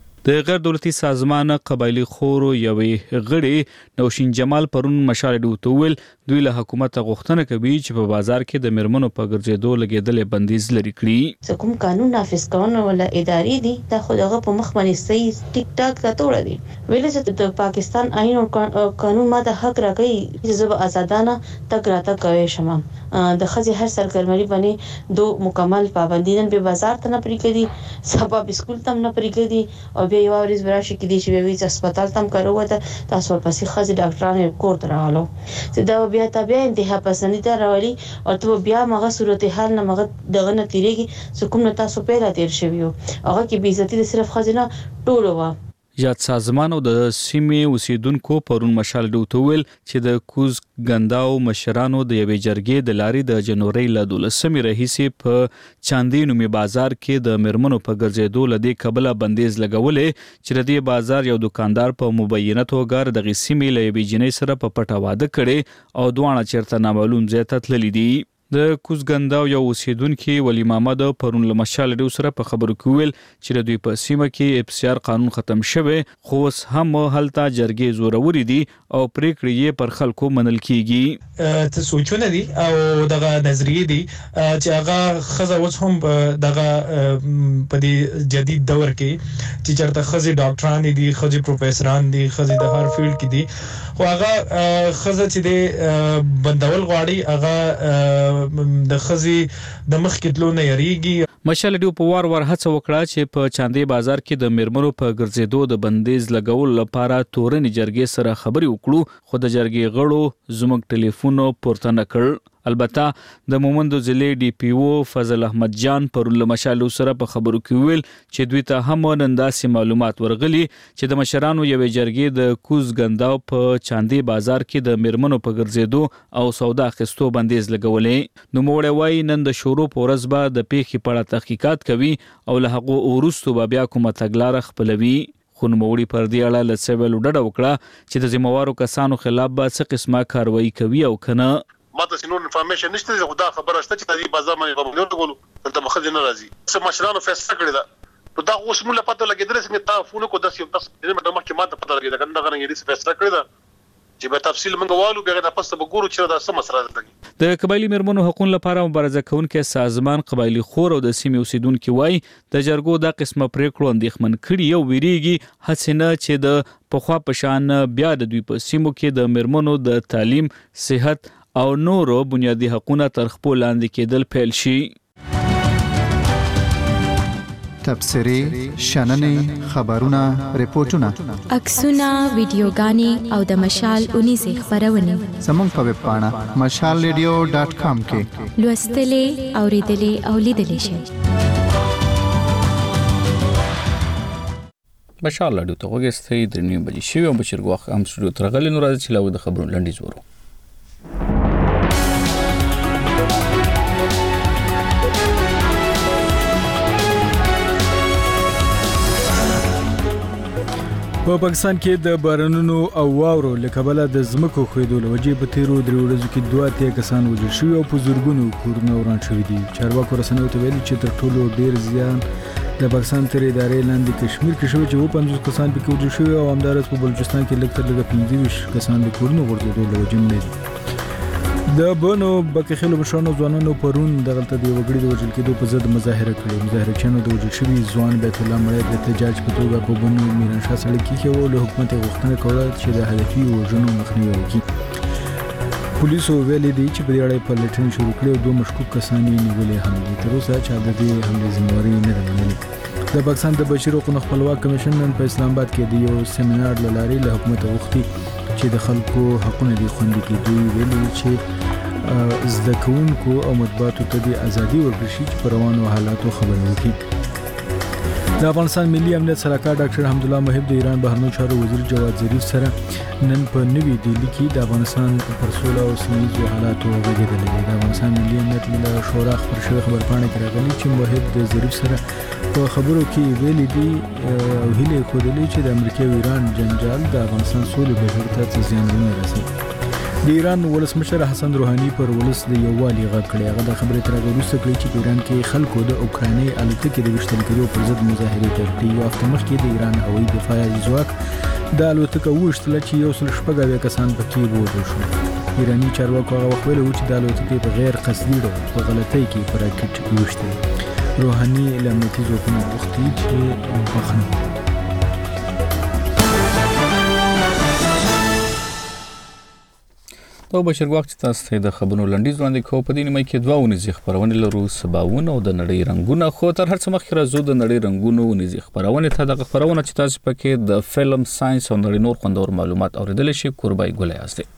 د غیر دولتي سازمان قبایلی خورو یوې غړي نوشین جمال پرون مشال ریډیو ته وویل دوی له حکومت غوښتنه کوي چې په بازار کې د مېرمنو په ګرځېدو لګېدلې بندیز لرې کړي. کوم قانون نافذ کونه ولا ادارې دي دا خو دغه په مخ باندې صحیح ټیک ټاک راټوړه دي. ویل چې د پاکستان آئین او قانون ما د حق راکړي چې زه به آزادانه تک راته کوي شم. د خځې هر سرګرمۍ باندې دو مکمل پابندي نن په بازار ته نه پرې کړي، سبب اسکول ته نه پرې کړي او بیا یو ورځ براشي کې دي چې وی هسپتال تم کارو وته تاسو پسې خځې ډاکټرانو کور ته راغلو چې دا بیا تابع انتها پسندي ته راولي او ته بیا مغه صورتحال نه مغه دغه نه تیریږي چې کوم نه تاسو پیدا تیر شوی او هغه کې بي عزتي صرف خځې نه ټولو وا. یاد سازمان او د سیمې اوسیدونکو پرون مشال ډیو ته ویل چې د کوز ګنداو مشرانو د یوې جرګې د لارې د جنوري له دولسمې راهیسې په چاندي نومي بازار کې د مېرمنو په ګرځېدو له دې کبله بندیز لګولې چې د دې بازار یو دکاندار په مبینه توګه د سیمې له یوې جنۍ سره په پټه واده کړي او دواړه چیرته نامعلوم ځای ته تللي دي. د کوز ګنداو یو اوسیدونکي ولی محمد پرون له مشال ډیو سره په خبرو کې ویل چې د دوی په سیمه کې اف سی آر قانون ختم شوی خو اوس هم هلته جرګې زوروري دي او پریکړې یې پر خلکو منل کیږي. ته سوچونه دي او دغه نظریه دي چې هغه خزه اوس هم دغه په دې جدید دور کې چې چرته خزه ډاکټران دي، خزه پروفیسوران دي، خزه د هر فیلډ کې دي، خو هغه خزه چې د بندول غواړي هغه د خزي د مخ کې تلو نه یریږي. مشال ډیو په وار وار هڅه وکړه چې په چاندي بازار کې د مېرمنو په ګرځېدو د بندیز لګول لپاره تورنی جرګې سره خبري وکړو خو د جرګې غړو زموږ ټلیفون پورته نه کړ. البته د مومندو ضلع ډي پی او فضل احمد جان پر له مشال سره په خبرو کې ویل چې دوی ته هم ننداسي معلومات ورغلي چې د مشرانو یوې جرګې د کوز ګنداو په چاندي بازار کې د مېرمنو په ګرځېدو او سودا اخیستو بندیز لګولې. نو موړی وایي نن د شروع په ورځ به د پیښې په اړه تحقیقات کوي او له هغو وروسته به بیا کومه تګلاره خپلوي. خو نوموړي پر دې اړه له سیول ډډه وکړه چې د ذمهوارو کسانو خلاف به څه قسمه کاروایی کوي او کنه. ماته سينو انفارمیشن نشته چې خدا خبره شته چې د بازار باندې په مليون ټکو ته مخه نه راځي. سم مشرانو فیصله کړی دا نو دا اوس موږ پته لګیدل چې مې تاسو کو داسې تاسو دې مټه مخکې ماته پته لګیدا کنده غره دې فیصله کړی دا چې به تفصیل موږ والو بیا د پسته به ګورو چې دا سم مسله ده. د قبایلی مېرمنو حقوقو لپاره مبارزه کوونکي سازمان قبایلی خور او د سیمې اوسیدونکو وای د جرګو د قسمه پریکړو اندېښمن کړي او ویریږي هڅه نه چې د پخوا پشان بیا د دوی په سیمو کې د مېرمنو د تعلیم، صحت او نورو بنیادی حقوقونه تر خپل لاندې کېدل پیل شي. تبصرې، شننې، خبرونه، ریپورتونه، عکسونه، ویډیوګانې او د مشال اونیزه خبرونه زموږ په ویب پاڼه مشال ریډیو ډاټ کام کې لوستلې، اوریدلې او لیدلې شئ. مشال لاډو ته وګستې د نیو بجې شوی او بشیر غوخ هم سټوډیو ترغلې نو راځي چې لاو د خبرونو لنډیز ورو په پاکستان کې د بارانونو او واورو لکبله د زمکو خویدو لوجې په تیرو درې ورځو کې دوه اتیا کسان وژل شوي او په زورګونو کورونه وران شوي دي. چارواکو رسنیو ته ویلي چې تر ټولو ډیر زیان د پاکستان تر ادارې لاندې کشمیر کې شوی چې و پنځوس کسان پکې وژل شوي او همدارس په بلوچستان کې لږ تر لږه پنځه ویشت کسان د کورونو غورځېدو لوجې مړه دي. د بونو بکخلو بشانو ځوانانو پرون دغلطه دی وګړي د وژل کېدو په ضد مظاهره کړې. مظاهرچیانو د وژل شوي ځوان بیت الله مړی د احتجاج په توګه په بونو میرانشاه سړک کې و له حکومت غوښتنه کوله چې د هدفي وژنو مخنیوي وکړي. پولیسو ویلي دي چې په دې اړه پلټنه شروع کړې او دوه مشکوک کسان یې نیولي هم دي. تر اوسه چا د دې حملې ذمہواري نه ده منلې. د پاکستان د بشري حقوقو خپلواک کمیشن نن په اسلام آباد کې د یو سیمینار لاري له حکومت غوښتي چې د خلکو حقوقو دي خوندي کړي. دوی ویلي چې زده کوونکو او مطبوعاتو ته د ازادي ورکړي چې پر روانو حالاتو خبرې وکړي. د افغانستان ملي امنیت سلاکار ډاکټر حمدالله محب د ایران بهرنیو چارو وزیر جواد ظریف سره نن په نوې دهلي کې د افغانستان پر سوله او سیمه‌ییزو حالاتو غږېدلې دي. د افغانستان ملي امنیت له شورا خبر شوی خبرپاڼه کې راغلي چې محب د ظریف سره په خبرو کې ویلي دي او هیله ښودلې چې د امریکا او ایران جنجال د افغانستان سولې بهیر ته زیان نه رسوي. د ایران ولسمشر حسن روحاني پر ولس د یووالي غږ کړی. هغه د خبرې تر هغه وروسته کړی چې په ایران کې خلکو د اوکراني الوتکې د ویشتل کېدو پر ضد مظاهرې پیل کړې. یو هفته مخکې د ایران هوایي دفاعي ځواک د الوتکه وویشتله چې یو سل شپږ اویا کسان پکې ووژل شول. ایراني چارواکو هغه وخت ویلي و چې د الوتکې په غیر قصدي ډول په غلطۍ کې په راکټ وویشتل. روحاني له امنیتي ځواکونو غوښتي چې بخښنه دا بشیر غواړي چې تاسو ته د خبرونو لنډیز وړاندې کوو. په دې نیمه کې دوه ونیزي خبرونه لرو، سباونه او د نړۍ رنگونه. خو تر هر څه مخکې راځو د نړۍ رنگونو ونیزي خبرونه ته. د خبرونه چې تاسو پکې د فلم، ساينس او نړۍ نور خوندور معلومات اوریدل شي. قربای ګل یاست.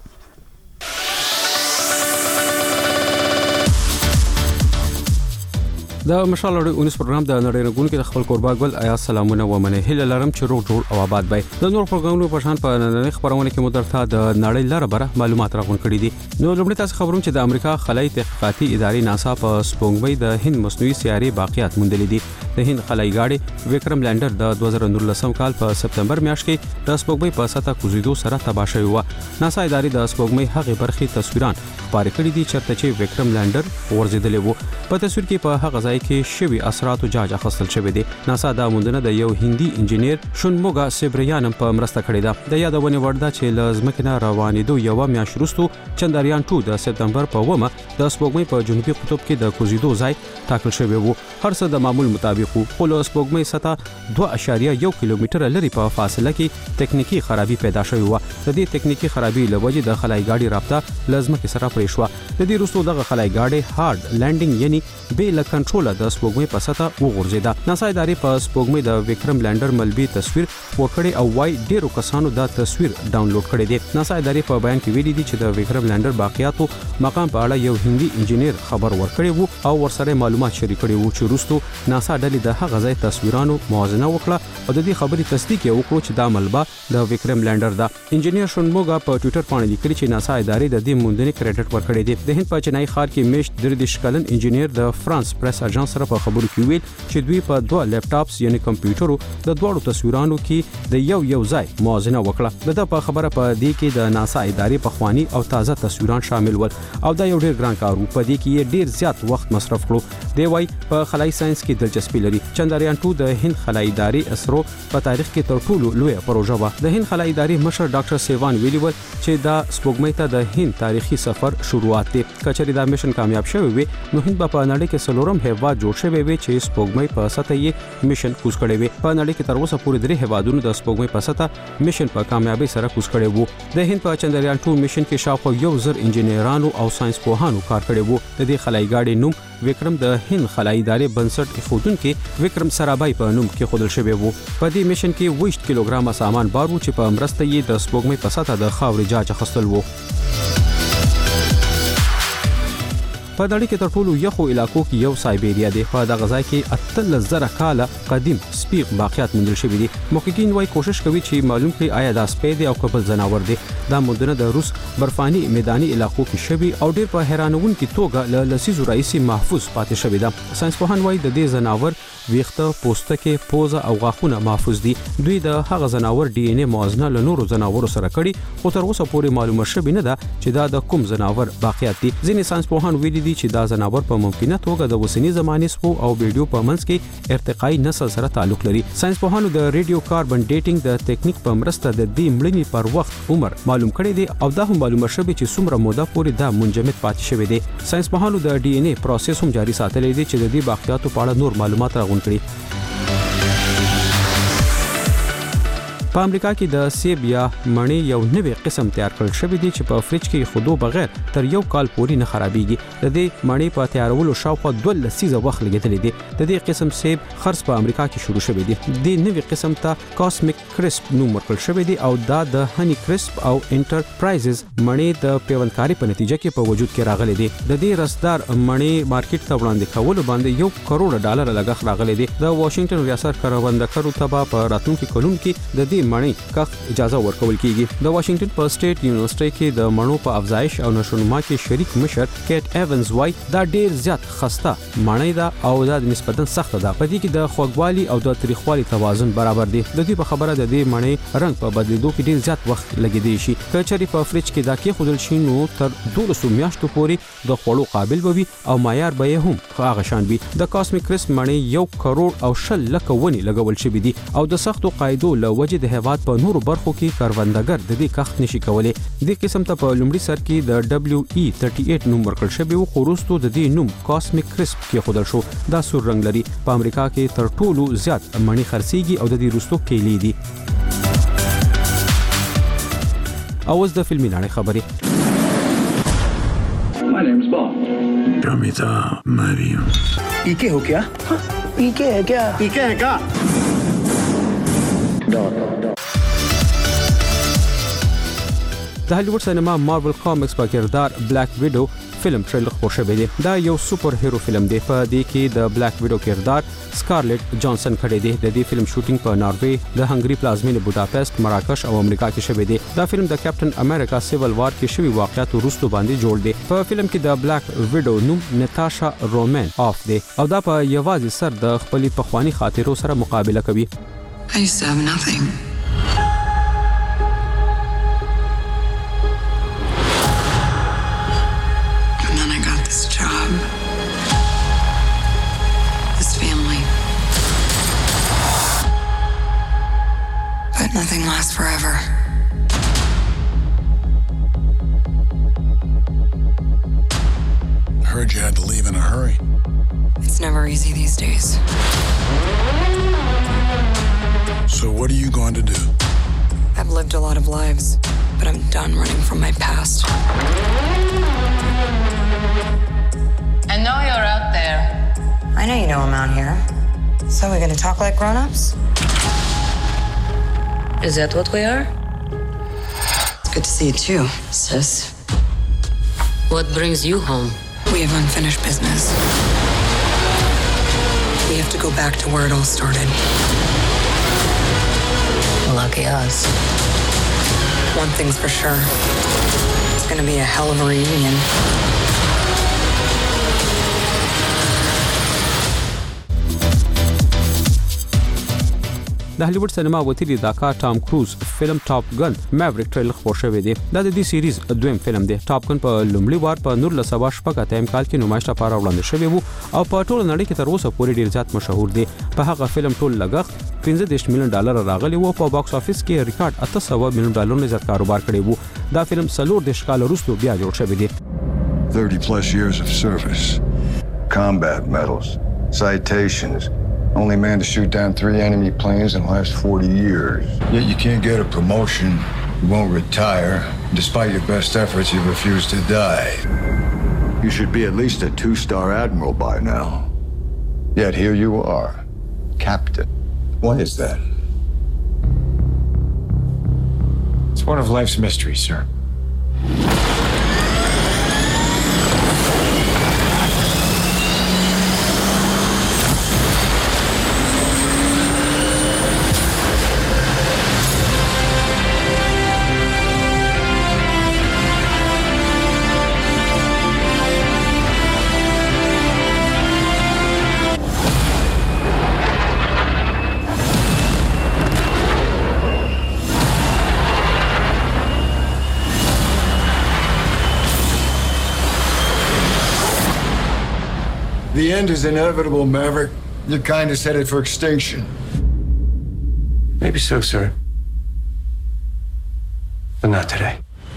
د مشال اړوي اونیس پروګرام د نړۍ رنگونو کې د خپل قربا ګل آیا سلامونه و منه هله لرم چې روغ جوړ او آباد وي. د نور پروګرامونو په شان په نړۍ خبرونه کې مدرته د نړۍ لاره بره معلومات راغون کړي دي. نو لومړی تاسو خبروم چې د امریکا خلای تحقیقاتي ادارې ناسا په سپوږمۍ د هند مصنوعي سیارې باقیات موندلې دي. د هند خلای ګاډي وکرم لینډر د دوه زره نولسم کال په سپتمبر میاشت کې د سپوږمۍ په سطح کوزیدو سره تباه شوی و. ناسا ادارې د سپوږمۍ هغه برخې تصویران خبرې کړې دي چې چې وکرم لینډر ورزيدلې وو. په تصویر کې په هغه ځای کې شوی اثرات او جاج اخیستل شوی دی. ناسا دا موندنه د یو هندي انجنیر شونموګا سیبریان په مرسته کړې ده. د یادونه ورده چې لازمکنه روانېدو یو میاشت وروسته چندریان دوه د سپتمبر په ومه د سپوږمۍ په جنوبي قطب کې د کوزیدو ځای ټاکل شوی وو. هر څه د معمول مطابق وو. خو له سپوږمۍ سطح دوه اعشاریه یو کیلومتر لري په فاصله کې تکنیکی خرابي پیدا شوی و. د دې تکنیکی خرابي لوجه د خلای ګاډي رابطه لازمکه سره پرې شو. د دې وروسته دغه خلای ګاډي هارد لینډینګ یعنی به له کنټرول د سپوږمۍ په سطح وغورځیدا. ناسا ادارې په سپوږمۍ د وکرم لینډر ملبي تصویر ورکړی او وايي ډیرو کسانو دا تصویر ډاونلوډ کړی دی. ناسا ادارې په بیان کې ویلي دي چې د وکرم لینډر باقیاتو مقام په اړه یو هندي انجنیر خبر ورکړی وو او ورسره معلومات شریک کړي وو چې وروسته ناسا ډلې د هغه ځای تصویرانو موازنه وکړه او د دې خبرې تصدیق وکړو چې دا ملبه د وکرم لینډر دا. انجنیر شونموګا په ټوئیټر باندې لیکلي چې ناسا ادارې د دې موندنې کریډټ ورکړی دی. د هند په چنای ښار کې میشت د دشکلن انجنیر د فرانس پریس اژانس سره په خبرو کې ویل چې دوی په دوه لپټاپس یعنی کمپیوټرو د دوړو تصویرانو کې د یو یو ځای موازنه وکړه. د په خبره په دې کې د ناسا ادارې په خواني او تازه تصویران شامل ول او دا یو ډیر ګران کار وو. په دې کې ډیر زیات وخت مصرف کړو. دی وايي په خلای ساينس کې دلچسپي لري. چندریان دوه د هند خلای ادارې اسرو په تاریخ کې تر ټولو لوی پروژه و. د هند خلای ادارې مشر ډاکټر سیوان ویلی ول چې دا سپوږمۍ ته د هند تاریخي سفر شروعات دی. کچري دا میشن کامیاب شوی وي نو هند په نړۍ کې سلورم هیواد جوړ شوی وي چې سپوږمۍ په سطح یې میشن کوز کړی وي. په نړۍ کې تر اوسه پورې درې هیوادونو د سپوږمۍ په سطح میشن په کامیابی سره کوز کړی وو. د هند په چندریان دوه میشن کې شاوخوا یو زر انجنیرانو او ساينس پوهانو کار کړی وو. د دې خلای ګاډي نوم وکرم د هند خلای ادارې بنسټ ایښودونکو وکرم سرابای په نوم کې خودل شوی وو. په دې میشن کې ویشت کیلوګرام سامان بار وو چې په مرسته یې د سپوږمۍ په سطح د خاورې جاج اخیستل وو. په نړۍ کې تر ټولو یخو علاقو کې یو سایبیریا دی. په دغه ځای کې اتلس زره کاله قدیم سپي باقیات موندل شوي دي. محققین وايي کوشش کوي چې معلوم کړي آیا دا سپي دی او کبل ځناور دی. دا موندنه د روس برفاني میداني علاقو کې شوي او ډېر په حیرانونکې توګه له لسیزو راهیسې محفوظ پاتې شوي ده. ساينسپوهان وايي د دې ځناور ویښته، پوستکی، پوزه او غاښونه محفوظ دي. دوی د هغه ځناور ډي ان اے موازنه له نورو ځناورو سره کړي، خو تر اوسه پورې معلومه شوې نه ده چې دا د کوم ځناور باقیات دي. ځینې ساينسپوهان ویلي دي چې دا ځناور په ممکنه توګه د اوسنۍ زمانې سپو او ویډیو په منځ کې ارتقایي نسل سره تعلق لري. ساينسپوهانو د ریډیو کاربن ډیټینګ د ټیکنیک په مرسته د دې مړینې پر وخت عمر معلوم کړی دی او دا هم معلومه شوې چې څومره موده پورې دا منجمد پاتې شوی دی. ساينسپوهانو د ډي ان اے پروسس هم جاري ساتلی دی چې د دې باقیاتو په اړه نور معلومات راغونډ کړي. په امریکا کې د سیب یا مڼې یو نوې قسم تیار کړل شوی دی چې په فریج کې خودو بغیر تر یو کال پورې نه خرابېږي. د دې مڼې په تیارولو شاوخوا دوه لسیزه وخت لګېدلی دی. د دې قسم سیب خرڅ په امریکا کې شروع شوی دی. د نوې قسم ته کاسمیک کرسپ نوم ورکړل شوی دی او دا د هنی کرسپ او انټرپرایزز مڼې د پیوندکاري په نتیجه کې په وجود کې راغلي دي. د دې رسدار مڼې مارکیټ ته وړاندې کولو باندې یو کروڑ ډالر لګښت راغلی دی. د واشنگټن ریاست کروندګرو ته په راتلونکي کلونو کې د دې مڼې کښت اجازه ورکول کیږي. د واشنگټن په سټیټ یونیورسيټي کې د مڼو په افزایش او نشونما کې شریک مشر کیټ ایونز وای دا ډیر زیات خسته مڼې ده او دا نسبتاً سخته ده. په دې کې د خوږوالي او د تریخوالي توازن برابر دی. د دې په خبره د دې مڼې رنګ په بدلیدو کې ډیر زیات وخت لګیدي شي. که چېرې په فریج کې دا کې خودل شي نو تر دولسو میاشتو پورې د خوړو قابل وي او معیار به هم هغه شان وي. د کاسمیک کرسپ مڼې یو کروڑ او شل لکه ونی لګول شوی دي او د سختو قاعدو له وجې د هیواد په نورو برخو کې کروندګر د دې کښت نشي کولای. دې قسم ته په لومړي سر کې د دبليو ای اړتیا نوم ورکړل شوی او خروستو د دې نوم کاسمیک کرسپ کې خودل شو. دا سور رنگ لري. په امریکا کې تر ټولو زیات مڼې خرڅيږي او د دې روستو کېلې دي. اوس د فلمي نړۍ خبرې. My name's Bob. Kamita Mariam. पीके हो क्या? पीके है क्या? पीके है क्या? د هالیوډ سینما مارول کامکس په کردار بلیک ویډو فلم ټریلر خپور شوی دی. دا یو سپر هیرو فلم دی. په دې کې د بلیک ویډو کردار سکارلیټ جانسن کړی دی. د دې فلم شوټینګ په ناروې، د هنګري پلازمینې بوداپست، مراکش او امریکا کې شوی دی. دا فلم د کیپټن امریکا سیول وار کې شوی واقعیت وروسته باندې جوړ دی. په فلم کې د بلیک ویډو نوم نتاشا رومن آف دی او دا په یوازې سر د خپلې پخوانی خاطرو سره مقابله کوي. I used to have nothing. And then I got this job. This family. But nothing lasts forever. I heard you had to leave in a hurry. It's never easy these days. So what are you going to do? I've lived a lot of lives, but I'm done running from my past. I know you're out there. I know you know I'm out here. So we're gonna talk like grown-ups? Is that what we are? It's good to see you too, sis. What brings you home? We have unfinished business. We have to go back to where it all started. Lucky us. One thing's for sure. It's gonna be a hell of a reunion. د هالیوډ سینما وتیری داکا ټام کروز فلم ټاپ ګن میوریک ټریلر خپور شوی دی. دا د دې سیریز دویم فلم دی. ټاپ ګن په لومړي وار په نور لسوا شپږ اتم کال کې نمایش لپاره وړاندې شوی وو او په ټول نړۍ کې تر اوسه پورې ډیر زیات مشهور دی. په هغه فلم ټول لګښت پنځه دېرش میلیون ډالر راغلی وو. په باکس افیس کې ریکارډ اته سوه میلیون ډالر نه زیات کاروبار کړی وو. دا فلم څلور دېرش کال وروسته بیا جوړ شوی دی. thirty plus years of service. Combat medals. Citations. Only man to shoot down three enemy planes in the last forty years. Yet you can't get a promotion, you won't retire. Despite your best efforts, you refuse to die. You should be at least a two-star admiral by now. Yet here you are, captain. Why is that? It's one of life's mysteries, sir. The end is inevitable, Maverick. Your kind is headed for extinction. Maybe so, sir. But not today.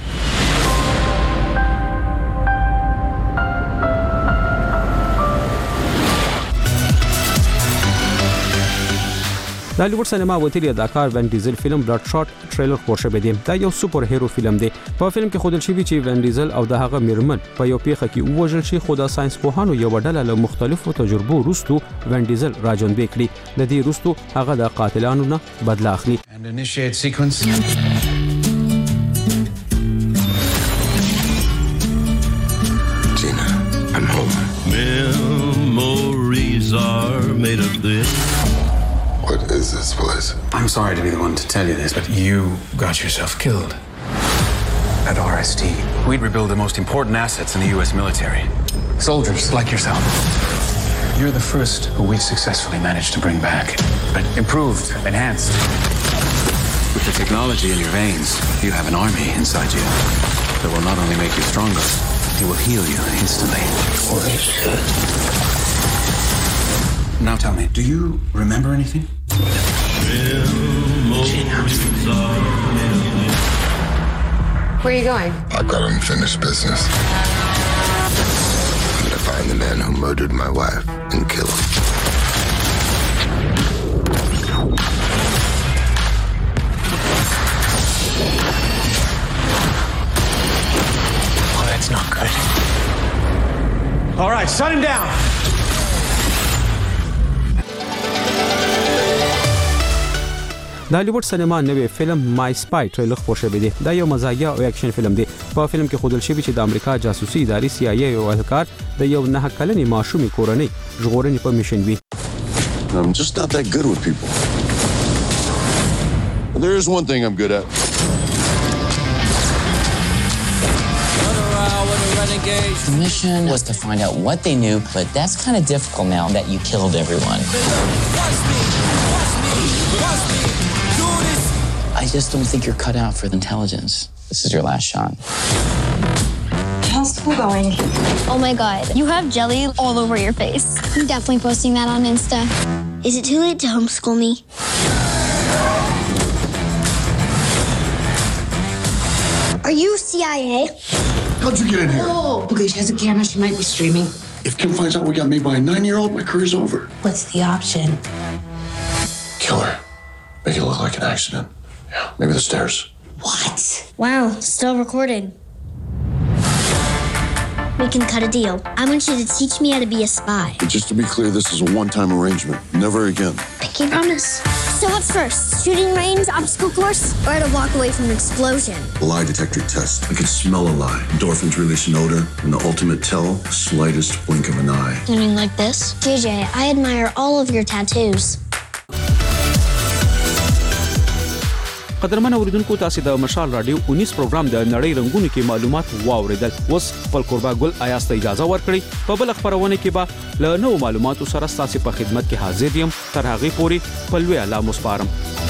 د هالیوډ سینما وتیری اداکار وین ډیزل فلم بلډ شاټ ټریلر خور شوی دی. دا یو سوپر هیرو فلم دی. په فلم کې خودل شوی چې وین ډیزل او د هغه میرمن په یو پیښه کې ووژل شي، خو د ساينس پوهانو یو ډله له مختلفو تجربو وروسته وین ډیزل راجون بیکړي. د دې وروسته هغه د قاتلانو نه بدلا اخلي. And initiate sequence. Gina, I'm home. Memories are made of this. What is this place? I'm sorry to be the one to tell you this, but you got yourself killed. At R S T, we rebuild the most important assets in the U S military. Soldiers like yourself. You're the first who we've successfully managed to bring back. But improved, enhanced. With the technology in your veins, you have an army inside you that will not only make you stronger, it will heal you instantly. Holy shit. Now tell me, do you remember anything? Where are you going? I've got unfinished business. I'm gonna find the man who murdered my wife and kill him. Oh, that's not good. All right, shut him down. د هالیوډ سینما نوې فلم مای سپای ټریلر خور شوی دی. دا یو مزاحیه او اکشن فلم دی. په فلم کې خودل شوی چې د امریکا جاسوسي ادارې سی آی ای او اهلکار د یو نه کلنې ماشومې کورنۍ ژغورنې په میشن وي. I'm just not that good with people. But there is one thing I'm good at. The mission was to find out what they knew, but that's kind of difficult now that you killed everyone. I just don't think you're cut out for the intelligence. This is your last shot. How's school going? Oh my god, you have jelly all over your face. I'm definitely posting that on Insta. Is it too late to homeschool me? Are you C I A? How'd you get in here? Oh, okay, she has a camera. She might be streaming. If Kim finds out we got made by a nine-year-old, my career's over. What's the option? Kill her. Make it look like an accident. Yeah, maybe the stairs. What? Wow, still recording. We can cut a deal. I want you to teach me how to be a spy. But just to be clear, this is a one-time arrangement. Never again. Pinky promise. So what's first? Shooting range, obstacle course, or to walk away from an explosion? A lie detector test. I can smell a lie. Endorphins release an odor, and the ultimate tell, slightest blink of an eye. You mean like this? J J, I admire all of your tattoos. قدرمن اوریدونکو تاسو د مشال رادیو انیس پروګرام د نړۍ رنگونو کې معلومات واوریدل. اوس خپل قربا ګل آیاست اجازه ورکړي په بل خبرونه کې به له نو معلوماتو سره تاسو په خدمت کې حاضر یم. تر هغه پورې پلوي الله مسپارم.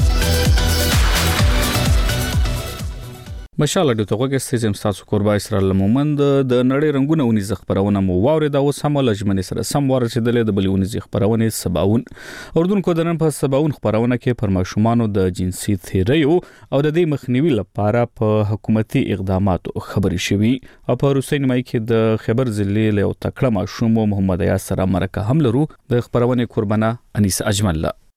مشال د توګه سیستم تاسو قربا اسرائیل مومند د نړۍ رنگونه ونی زخبرونه مو واورید او سم لجمنې سره سم ورسېدلې د بلیونی زخبرونه سباون اردوونکو د نن په سباون خبرونه کې پرماشومانو د جنسي تیریو او د دې مخنیوي لپاره په حکومتي اقداماتو خبري شوي. او په روسي نیمای کې د خبر ضلع له تکړه ماشوم محمد یاسر مرکه هم لرو د خبرونه قربانه انیس اجمل.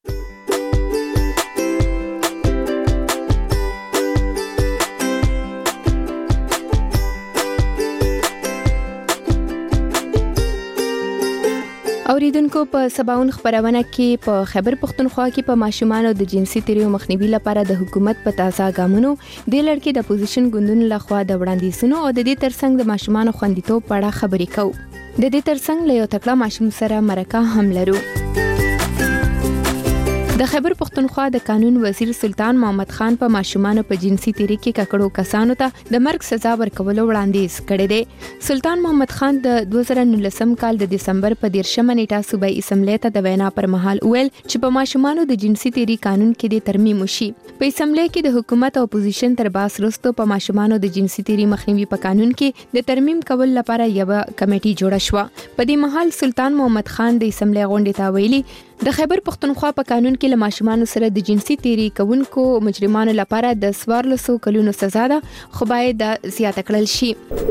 اوریدونکو په سباون خبرونه کې په خیبر پختونخوا کې په ماشومانو د جنسي تیریو مخنیوي لپاره د حکومت په تازه ګامونو د لړکې د اپوزیشن ګوندونو لخوا د وړاندیزونو او د دې ترڅنګ د ماشومانو خوندیتوب په اړه خبرې کوو. د دې ترڅنګ له یو تکړه ماشوم سره مرکه هم لرو. د خیبر پښتونخوا د قانون وزیر سلطان محمد خان په ماشومان په جنسي تیری کې ککړو کسانو ته د مرګ سزا ورکول وړاندیز کړی دی. سلطان محمد خان د دوه زره نولسم کال د دسمبر په دیرشمه نیټه صوبایي اسمبلی ته د وینا پر مهال ویل چې په ماشومانو د جنسي تیری قانون کې د ترمیم وشي. په اسمبلی کې د حکومت او اپوزیشن تر باس وروسته په ماشومانو د جنسي تیری مخنیوي په قانون کې د ترمیم کول لپاره یو کمیټه جوړه شوه. په دې مهال سلطان محمد خان د اسمبلی غونډې ته ویلي د خیبر پښتونخوا په قانون کې له ماشومانو سره د جنسي تیری کوونکو مجرمانو لپاره د سوارلسو کلونو سزا ده، خو باید زیاته کړل شي.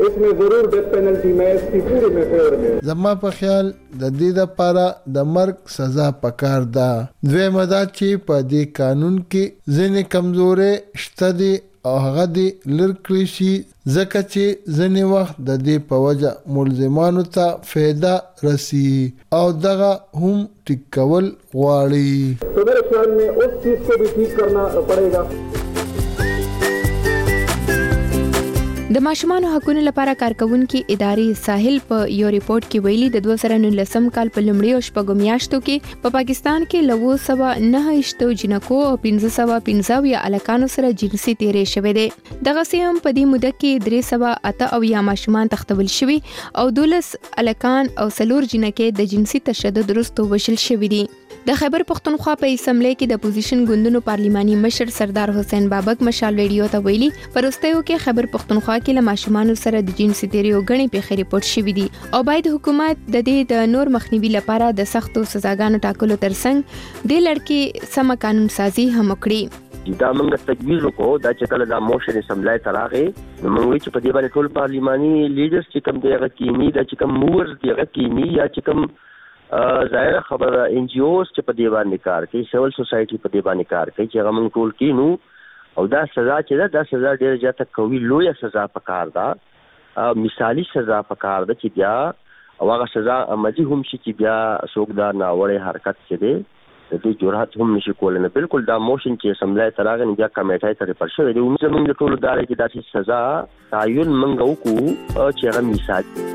زما په خیال د دې لپاره د مرګ سزا پکار ده. دویمه دا چې په دې قانون کې ځینې کمزورې شته دي او هغه دې لر کړی شي ځکه چې ځینې وخت د دې په وجه ملزمانو ته فایده رسی او دغه هم ټیک کول غواړي. تو میرے خیال میں اس چیز کو بھی ٹھیک کرنا پڑے گا. د ماشومانو حقوقو لپاره کارکونکو ادارې ساحل په یو ریپورت کې ویلي د دوه زره نولسم کال په لومړیو شپږو میاشتو کې په پاکستان کې لوو سوا نه هشتو جنکو او پنځه سوه پنځه اویا الکانو سره جنسي تیری شوې ده. دغه سیم په دې موده کې درې سوه اته اویا ماشومان تختول شوي او دولس الکان او څلور جنکې د جنسي تشدد وروسته وژل شوي دي. د خیبر پښتونخوا په اسمبلی کې د اپوزیشن ګوندونو پارلیماني مشر سردار حسین بابک مشال ویډیو ته ویلي پرستیو کې خیبر پښتونخوا کې له ماشومانو سره د جنسي تیری غني پیښې ریپورت شوې دي او باید حکومت د دې د نور مخنیوي لپاره د سختو سزاګانو ټاکلو ترڅنګ د لړکي سم قانون سازي هم وکړي. دا موږ تجویز وکړو دا چې کله دا موشن اسمبلی ته راغی موږ وی چې په دې باندې ټول پارلیماني لیډرز چې کوم دی هغه کینی دا چې کوم مور دی هغه کینی یا چې کوم ظاهر خبره ان جی اوز چې په دې باندې کار کوي سیول سوسایټي په دې باندې کار کوي چې هغه موږ ټول کینو او دا سزا چې دا د سزا ډیره زیاته قوي لویه سزا پکار ده مثالی سزا پکار ده چې بیا او هغه سزا عملي هم شي چې بیا څوک دا ناوړه حرکت چې دی د دې جرأت هم نشي کولای. نه بالکل دا موشن چې اسمبلی ته راغی بیا کمیټه ته ریفر شوی دی موږ د ټولو داري کې داسې سزا تعین موږ وکړو چې هغه مثال.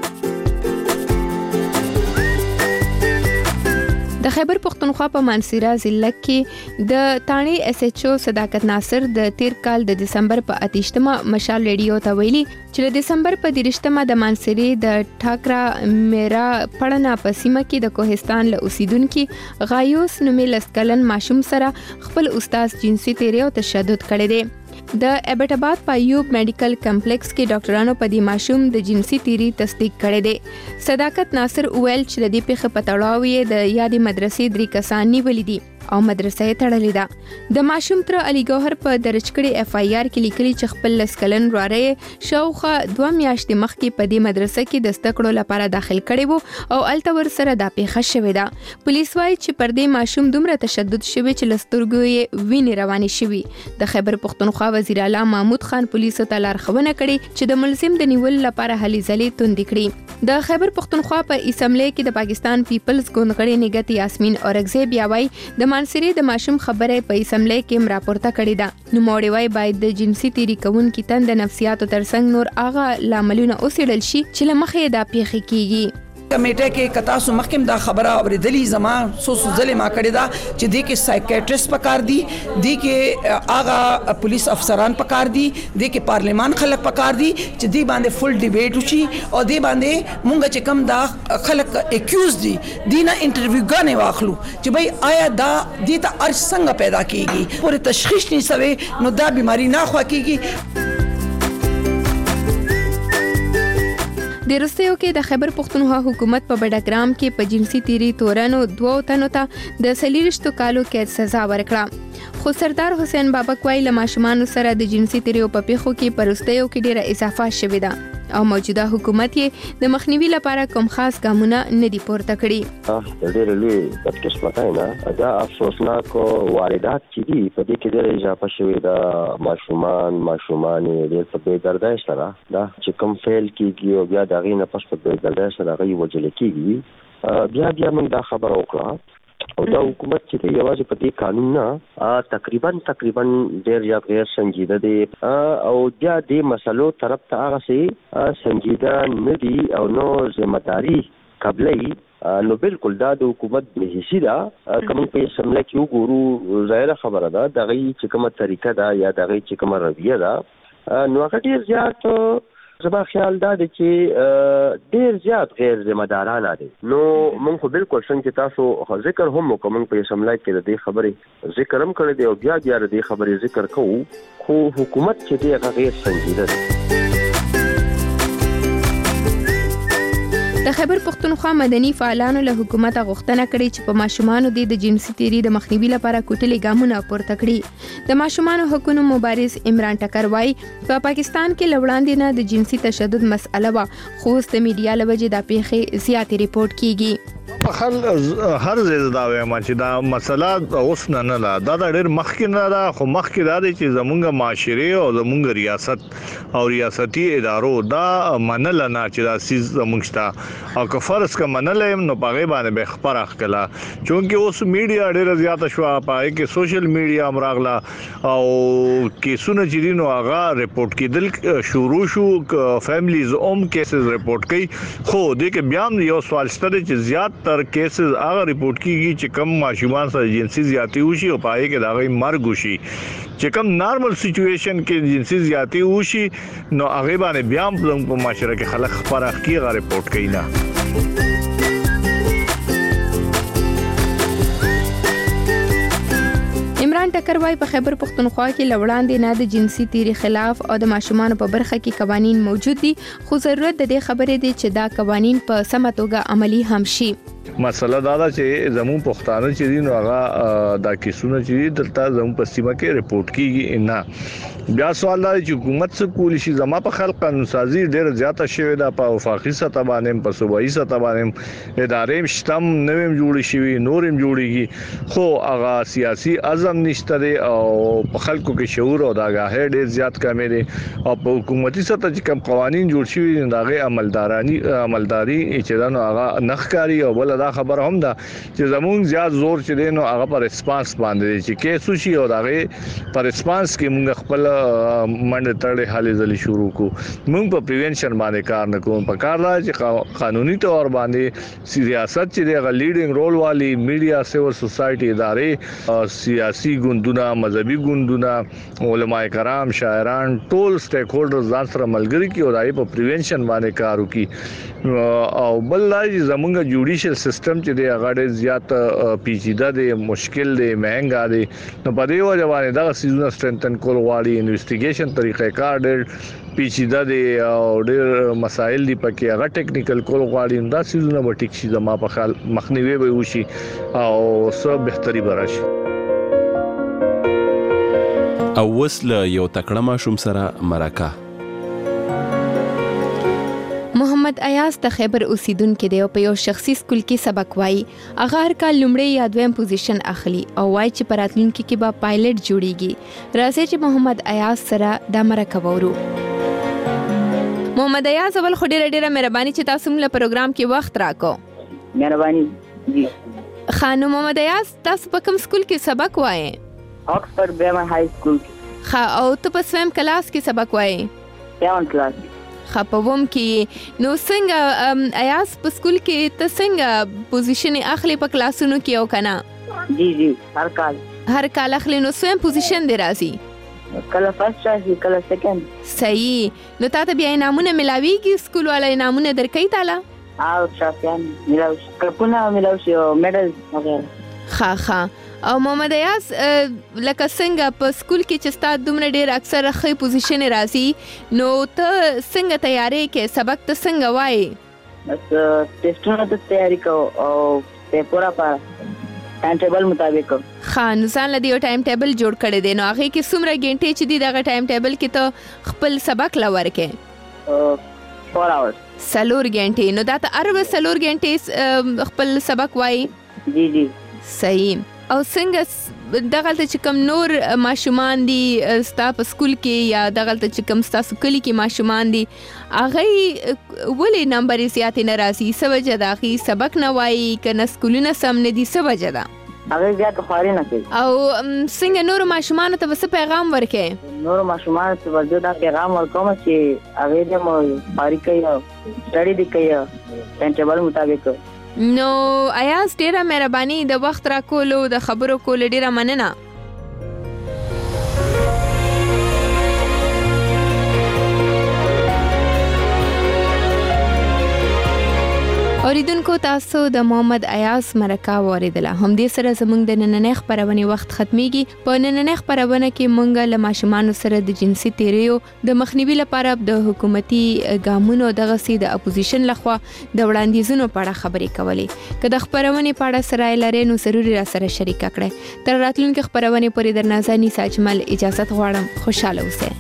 د خیبر پښتونخوا په مانسیرا ضلع کې د تانی ایس ایچ او صداقت ناصر د تیر کال د دسمبر په اتیشتمه مشال ریډیو ته ویلي چې د دسمبر په دیرشتمه د مانسیری د ټاکرا میرا پړنا په سیمه کې د کوهستان له اوسیدونکو غایوس نومي لسکلن ماشوم سره خپل استاد جنسي تیری او تشدد کړی دی. د ایبټ آباد په ایوب میډیکل کمپلیکس کې ډاکټرانو په دې ماشوم د جنسي تیری تصدیق کړی دی. صداقت ناصر ویل چې د دې پیښې په تړاو یې د یادې مدرسې درې کسان نیولي دي او مدرسه یې تړلې ده. د ماشوم تر علي ګوهر په درج کړي اف آی آر کې لیکلي چې خپل لسکلن ورواره شاوخه دوه میاشتې مخکې په دې مدرسه کې د زده کړو لپاره داخل کړي وو او الته ور سره دا پیښه شوې ده. پولیس وايي چې پر دې ماشوم دومره تشدد شوی چې لسترګو یې وینې روانې شوي. د خیبر پښتونخوا وزیر اعلی محمود خان پولیسو ته لارښوونه کړې چې د ملزم د نیول لپاره هلې ځلې توندې کړي. د خیبر پښتونخوا په اسمبلی کې د پاکستان پیپلز ګوند غړي نګت یاسمین اورګزی بیا وايي د مانسری د ماشوم خبره په اسمبلی کې راپورته کړې ده. نو موړی وايي باید د جنسي تیری کوونکو تند نفسیاتو ترڅنګ نور هغه لاملونه اوسېدل شي چې لمخې دا پیښې کیږي. کمیټه کې کتاسو مخکم دا خبره اوریدلی زما سو سو ځلې ما کړی دا چې دی کې سایکیاټریست پکار دی دی کې آغا پولیس افسران پکار دی دی کې پارلیمان خلک پکار دی چې دی باندې فل ډیبیټ وشي او دی باندې مونږ چې کم دا خلک اکیوز دی دینه انټرویو غانې واخلو چې بھئی آیا دا دی ته ارج څنګه پیدا کیږي پورې تشخیص نه سوي نو دا بیماری نه خوا کیږي. د روسیو کې د خیبر پښتونخوا حکومت په بډاګرام کې په جنسي تیری تورانو دوه تنو ته د سلیریشتو کالو قید سزا ورکړه. خو سردار حسین بابک وايي له ماشومان سره د جنسي تیری په پیښو کې پرستیو کې ډیره اضافه شوې ده او موجوده حکومت یې د مخنیوي لپاره کوم خاص ګامونه نه دي پورته کړي. ډېر لوی بدقسمتۍ نه دا افسوسناک واردات چې دي په دې کې ډېر اضافه شوې ده. ماشومان ماشومان ډېر په بې دردۍ سره دا چې کوم فیل کېږي او بیا د هغې نه پس په بې دردۍ سره هغوی وژل کېږي. بیا بیا موږ دا خبره وکړه او دا حکومت چې دی یوازې په دې قانون نه تقریبا تقریبا ډېر یا غیر سنجیده دی او بیا دې مسلو طرف ته هغسې سنجیده نه دي او نو ذمهداري قبلې نو بالکل دا د حکومت حصي ده. کوم په سمله کې وګورو ظاهره خبره ده دغه چې کومه طریقه ده یا دغه چې کومه رویه ده نو هغه ډیر زیات زما خیال دا دی چې ډیر زیات غیر ذمہ دارانه دي. نو موږ خو بالکل څنګه تاسو ذکر هم کوم په سمله کې د دې خبرې ذکر هم کړی دی او بیا بیا د دې خبرې ذکر کوو خو حکومت چې دی هغه غیر سنجیده دی. د خیبر پښتونخوا مدني فعالانو له حکومت غوښتنه کړې چې په ماشومانو د جنسي تیری د مخنیوي لپاره کوټلې ګامونه پورته کړي. د ماشومانو حقوقو مبارز عمران ټکر وايي په پاکستان کې لوړاندې نه د جنسي تشدد مسأله وا خو د میډیا لوجه د پیښې زیاتې ریپورت کیږي. هر هر ځای دا وایم چې دا مسله اوس نه نه ده دا د ډېر مخکې نه ده خو مخکې دا دی چې زمونږ معاشره او زمونږ ریاست او ریاستي ادارو دا منل نه چې دا سیز زمونږ شته او که فرض کا منل نو پاغه باندې به خبره خلا چونکه اوس میډیا ډېر زیات شو پای کې سوشل میډیا امراغلا او کیسونه چې دینو هغه ریپورت کېدل شروع شو فیملیز اوم کیسز ریپورت کړي خو د کې بیا یو سوال ستاره چې زیات تر کیسز هغه ریپورت کیږي چې کم ماشومان سره جنسي زیاتی وشي او پای کې دا غي مرګ وشي. چې کم نارمل سچويشن کې جنسي زیاتی وشي نو هغه باندې بیا په معاشره کې خلک خبره کوي غا ریپورت کوي نه. عمران ټکر وايي په خیبر پښتونخوا کې لوړاندې نه د جنسي تیری خلاف او د ماشومانو په برخه کې قوانين موجود دي خو ضرورت د دې خبرې دی چې دا قوانين په سمه توګه عملی هم شي. مسله دا ده چې زمون پښتانه چې دین هغه دا کیسونه چې دلته زمون په سیمه کې ریپورت کیږي نه. بیا سوال دی چې حکومت څه کولی شي. زما په خلک قانون سازي ډېر زیاته شوې ده په وفاقي سطح باندې په صوبایي سطح باندې ادارې شتم نویم جوړې شوي نورم جوړيږي خو هغه سیاسي عزم نشته او په خلکو کې شعور او داګاه ډېر زیات کمې دي او په حکومتي سطح چې کوم قوانين جوړ شوي دغه عملدارانی عملداري چې دا نو هغه نخکاری او بل دا خبر هم ده چې زمون زیات زور چې دینو هغه پر ریسپانس باندې چې کیسو شي او دغه پر ریسپانس کې موږ خپل منډه تړلې حالې ځلې شروع کو. موږ په پریونشن باندې کار نه کوو په کار دا چې قانوني تور باندې سیاست چې دغه لیډینګ رول والی میډیا سیول سوسایټي ادارې سیاسي ګوندونه مذهبي ګوندونه علماء کرام شاعران ټول سټیک هولډرز ځان سره ملګری کی او دای په پریونشن باندې کار وکي او بل لای زمونږ جوډیشل سیستم چې د هغه زیات پیچیده دی مشکل دی مهنګا دی نو په دې وجه باندې دا سیزونه سټرنتن کول غواړي انویسټیګیشن طریقې کار ډېر پیچیده دی او ډېر مسایل دی پکې هغه ټیکنیکل کول غواړي دا سیزونه به ټیک شي زما په خیال مخنیوي به وشي او څه بهتري براشي. او وسله یو تکړه ماشوم سره مرکه. محمد ایاز د خیبر اوسیدونکو دی او په یو شخصي سکول کې سبق وایي. هغه هر کال لومړی یا دویم پوزیشن اخلي او وایي چې په راتلونکي کې به پایلټ جوړیږي. راځي چې محمد ایاز سره د مرکه وورو. محمد ایاز اول خو ډیره ډیره مهرباني چې تاسو موږ له پروګرام کې وخت راکو. مهرباني جی. خانم محمد ایاز تاسو په کوم سکول کې سبق وایي؟ آکسفورد برمن های سکول کې. ښه او ته په سویم کلاس کې سبق وایي؟ سیون کلاس. خپوم کې نو څنګه ایاز په سکول کې ته څنګه پوزیشن اخلي په کلاسونو کې او کنه؟ جی جی هر کال هر کال اخلي نو سویم پوزیشن دی راځي کله فرست راځي کله سیکنډ. صحیح. نو تاسو بیا انعامونه ملاويږي سکول والا انعامونه درکې تعالی؟ او شافيان ملاوي کپونه ملاوي او میډل وغیرہ. ها ها او محمد ایاز لکه څنګه په سکول کې چې ستاسو دومره ډیر اکثر ښه پوزیشن راځي نو ته څنګه تیاری کې سبق ته څنګه وایي؟ بس ټیسټونو ته تیاری کو او پیپره په ټایم ټیبل مطابق. خان ځان لدی یو ټایم ټیبل جوړ کړی دی نو هغه کې څومره غنټې چې دی دغه ټایم ټیبل کې ته خپل سبق لور کې؟ فور اورز. سلور غنټې. نو دا ته ارو سلور غنټې خپل سبق وایي؟ جی جی. صحیح. او څنګه دغلته چې کوم نور ماشومان دي ستا په سکول کې یا دغلته چې کوم ستا سکول کې ماشومان دي هغه ولې نمبر زیات نه راځي؟ څه وجه ده؟ هغه سبق نه وایي کنه سکولونه سم نه دي؟ څه وجه ده؟ هغه بیا که خواري نه کوي. او څنګه نور ماشومان ته څه پیغام ورکې؟ نور ماشومان ته ورته دا پیغام ورکوم چې هغه دې مو خواري کوي او سټډي دې کوي ټایم ټیبل مطابق. نو ایاز ډیره مهرباني د وخت را کولو د خبرو کول ډیره مننه. اوریدونکو تاسو د محمد ایاز مرکه واردله. هم دې سره زموږ د نننۍ خبرونې وخت ختميږي. په نننۍ خبرونه کې مونږ له ماشومان سره د جنسي تیریو د مخنیوي لپاره د حکومتي ګامونو دغه سي د اپوزیشن لخوا د وړاندیزونو په اړه خبرې کولې. که د خبرونې په اړه سره لري نو ضروري را سره شریک کړئ. تر راتلونکي خبرونې پورې درنازاني ساجمل اجازه غواړم. خوشاله اوسئ.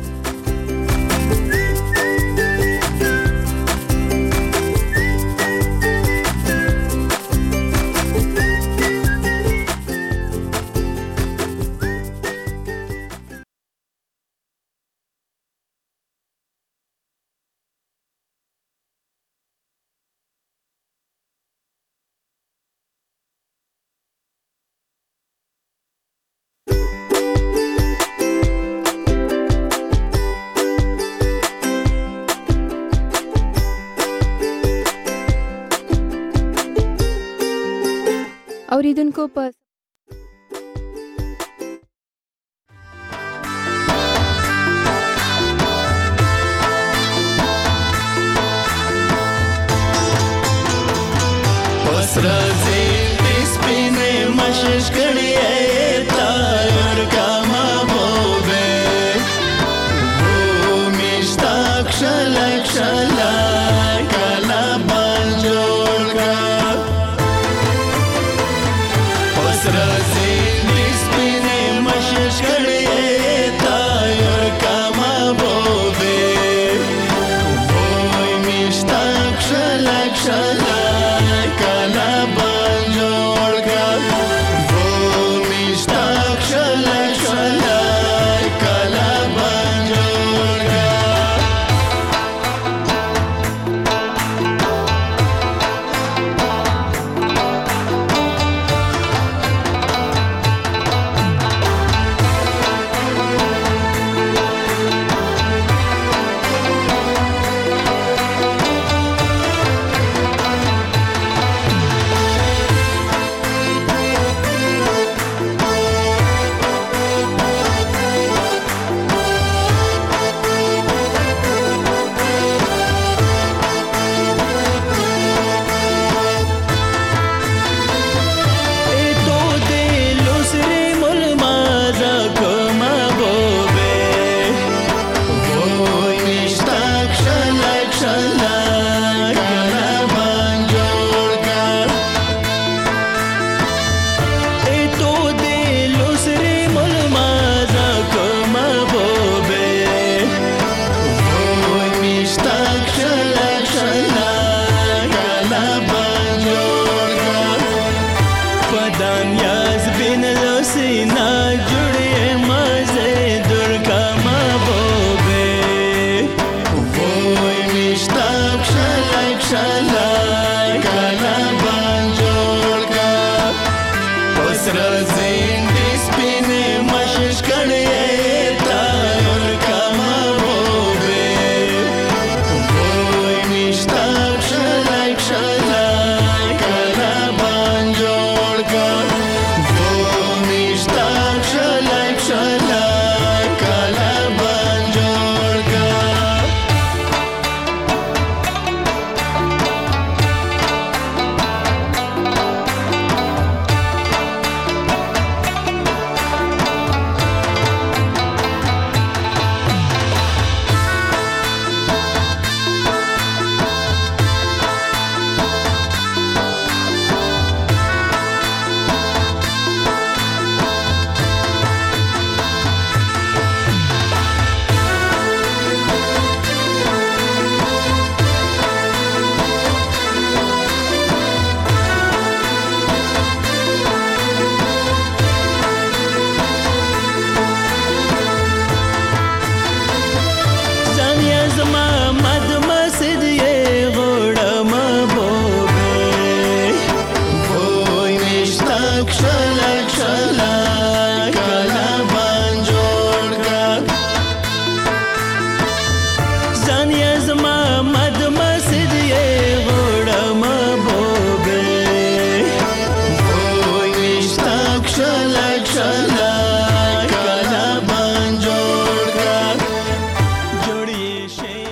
اوریدونکو په پسرځي سپینې مشش کړي تایر کما بوبه وو مشتاق شلک شلک کلا بل جوړ کا پسرځي سپینې مشش کړي تایر کما بوبه وو مشتاق شلک شلک Shall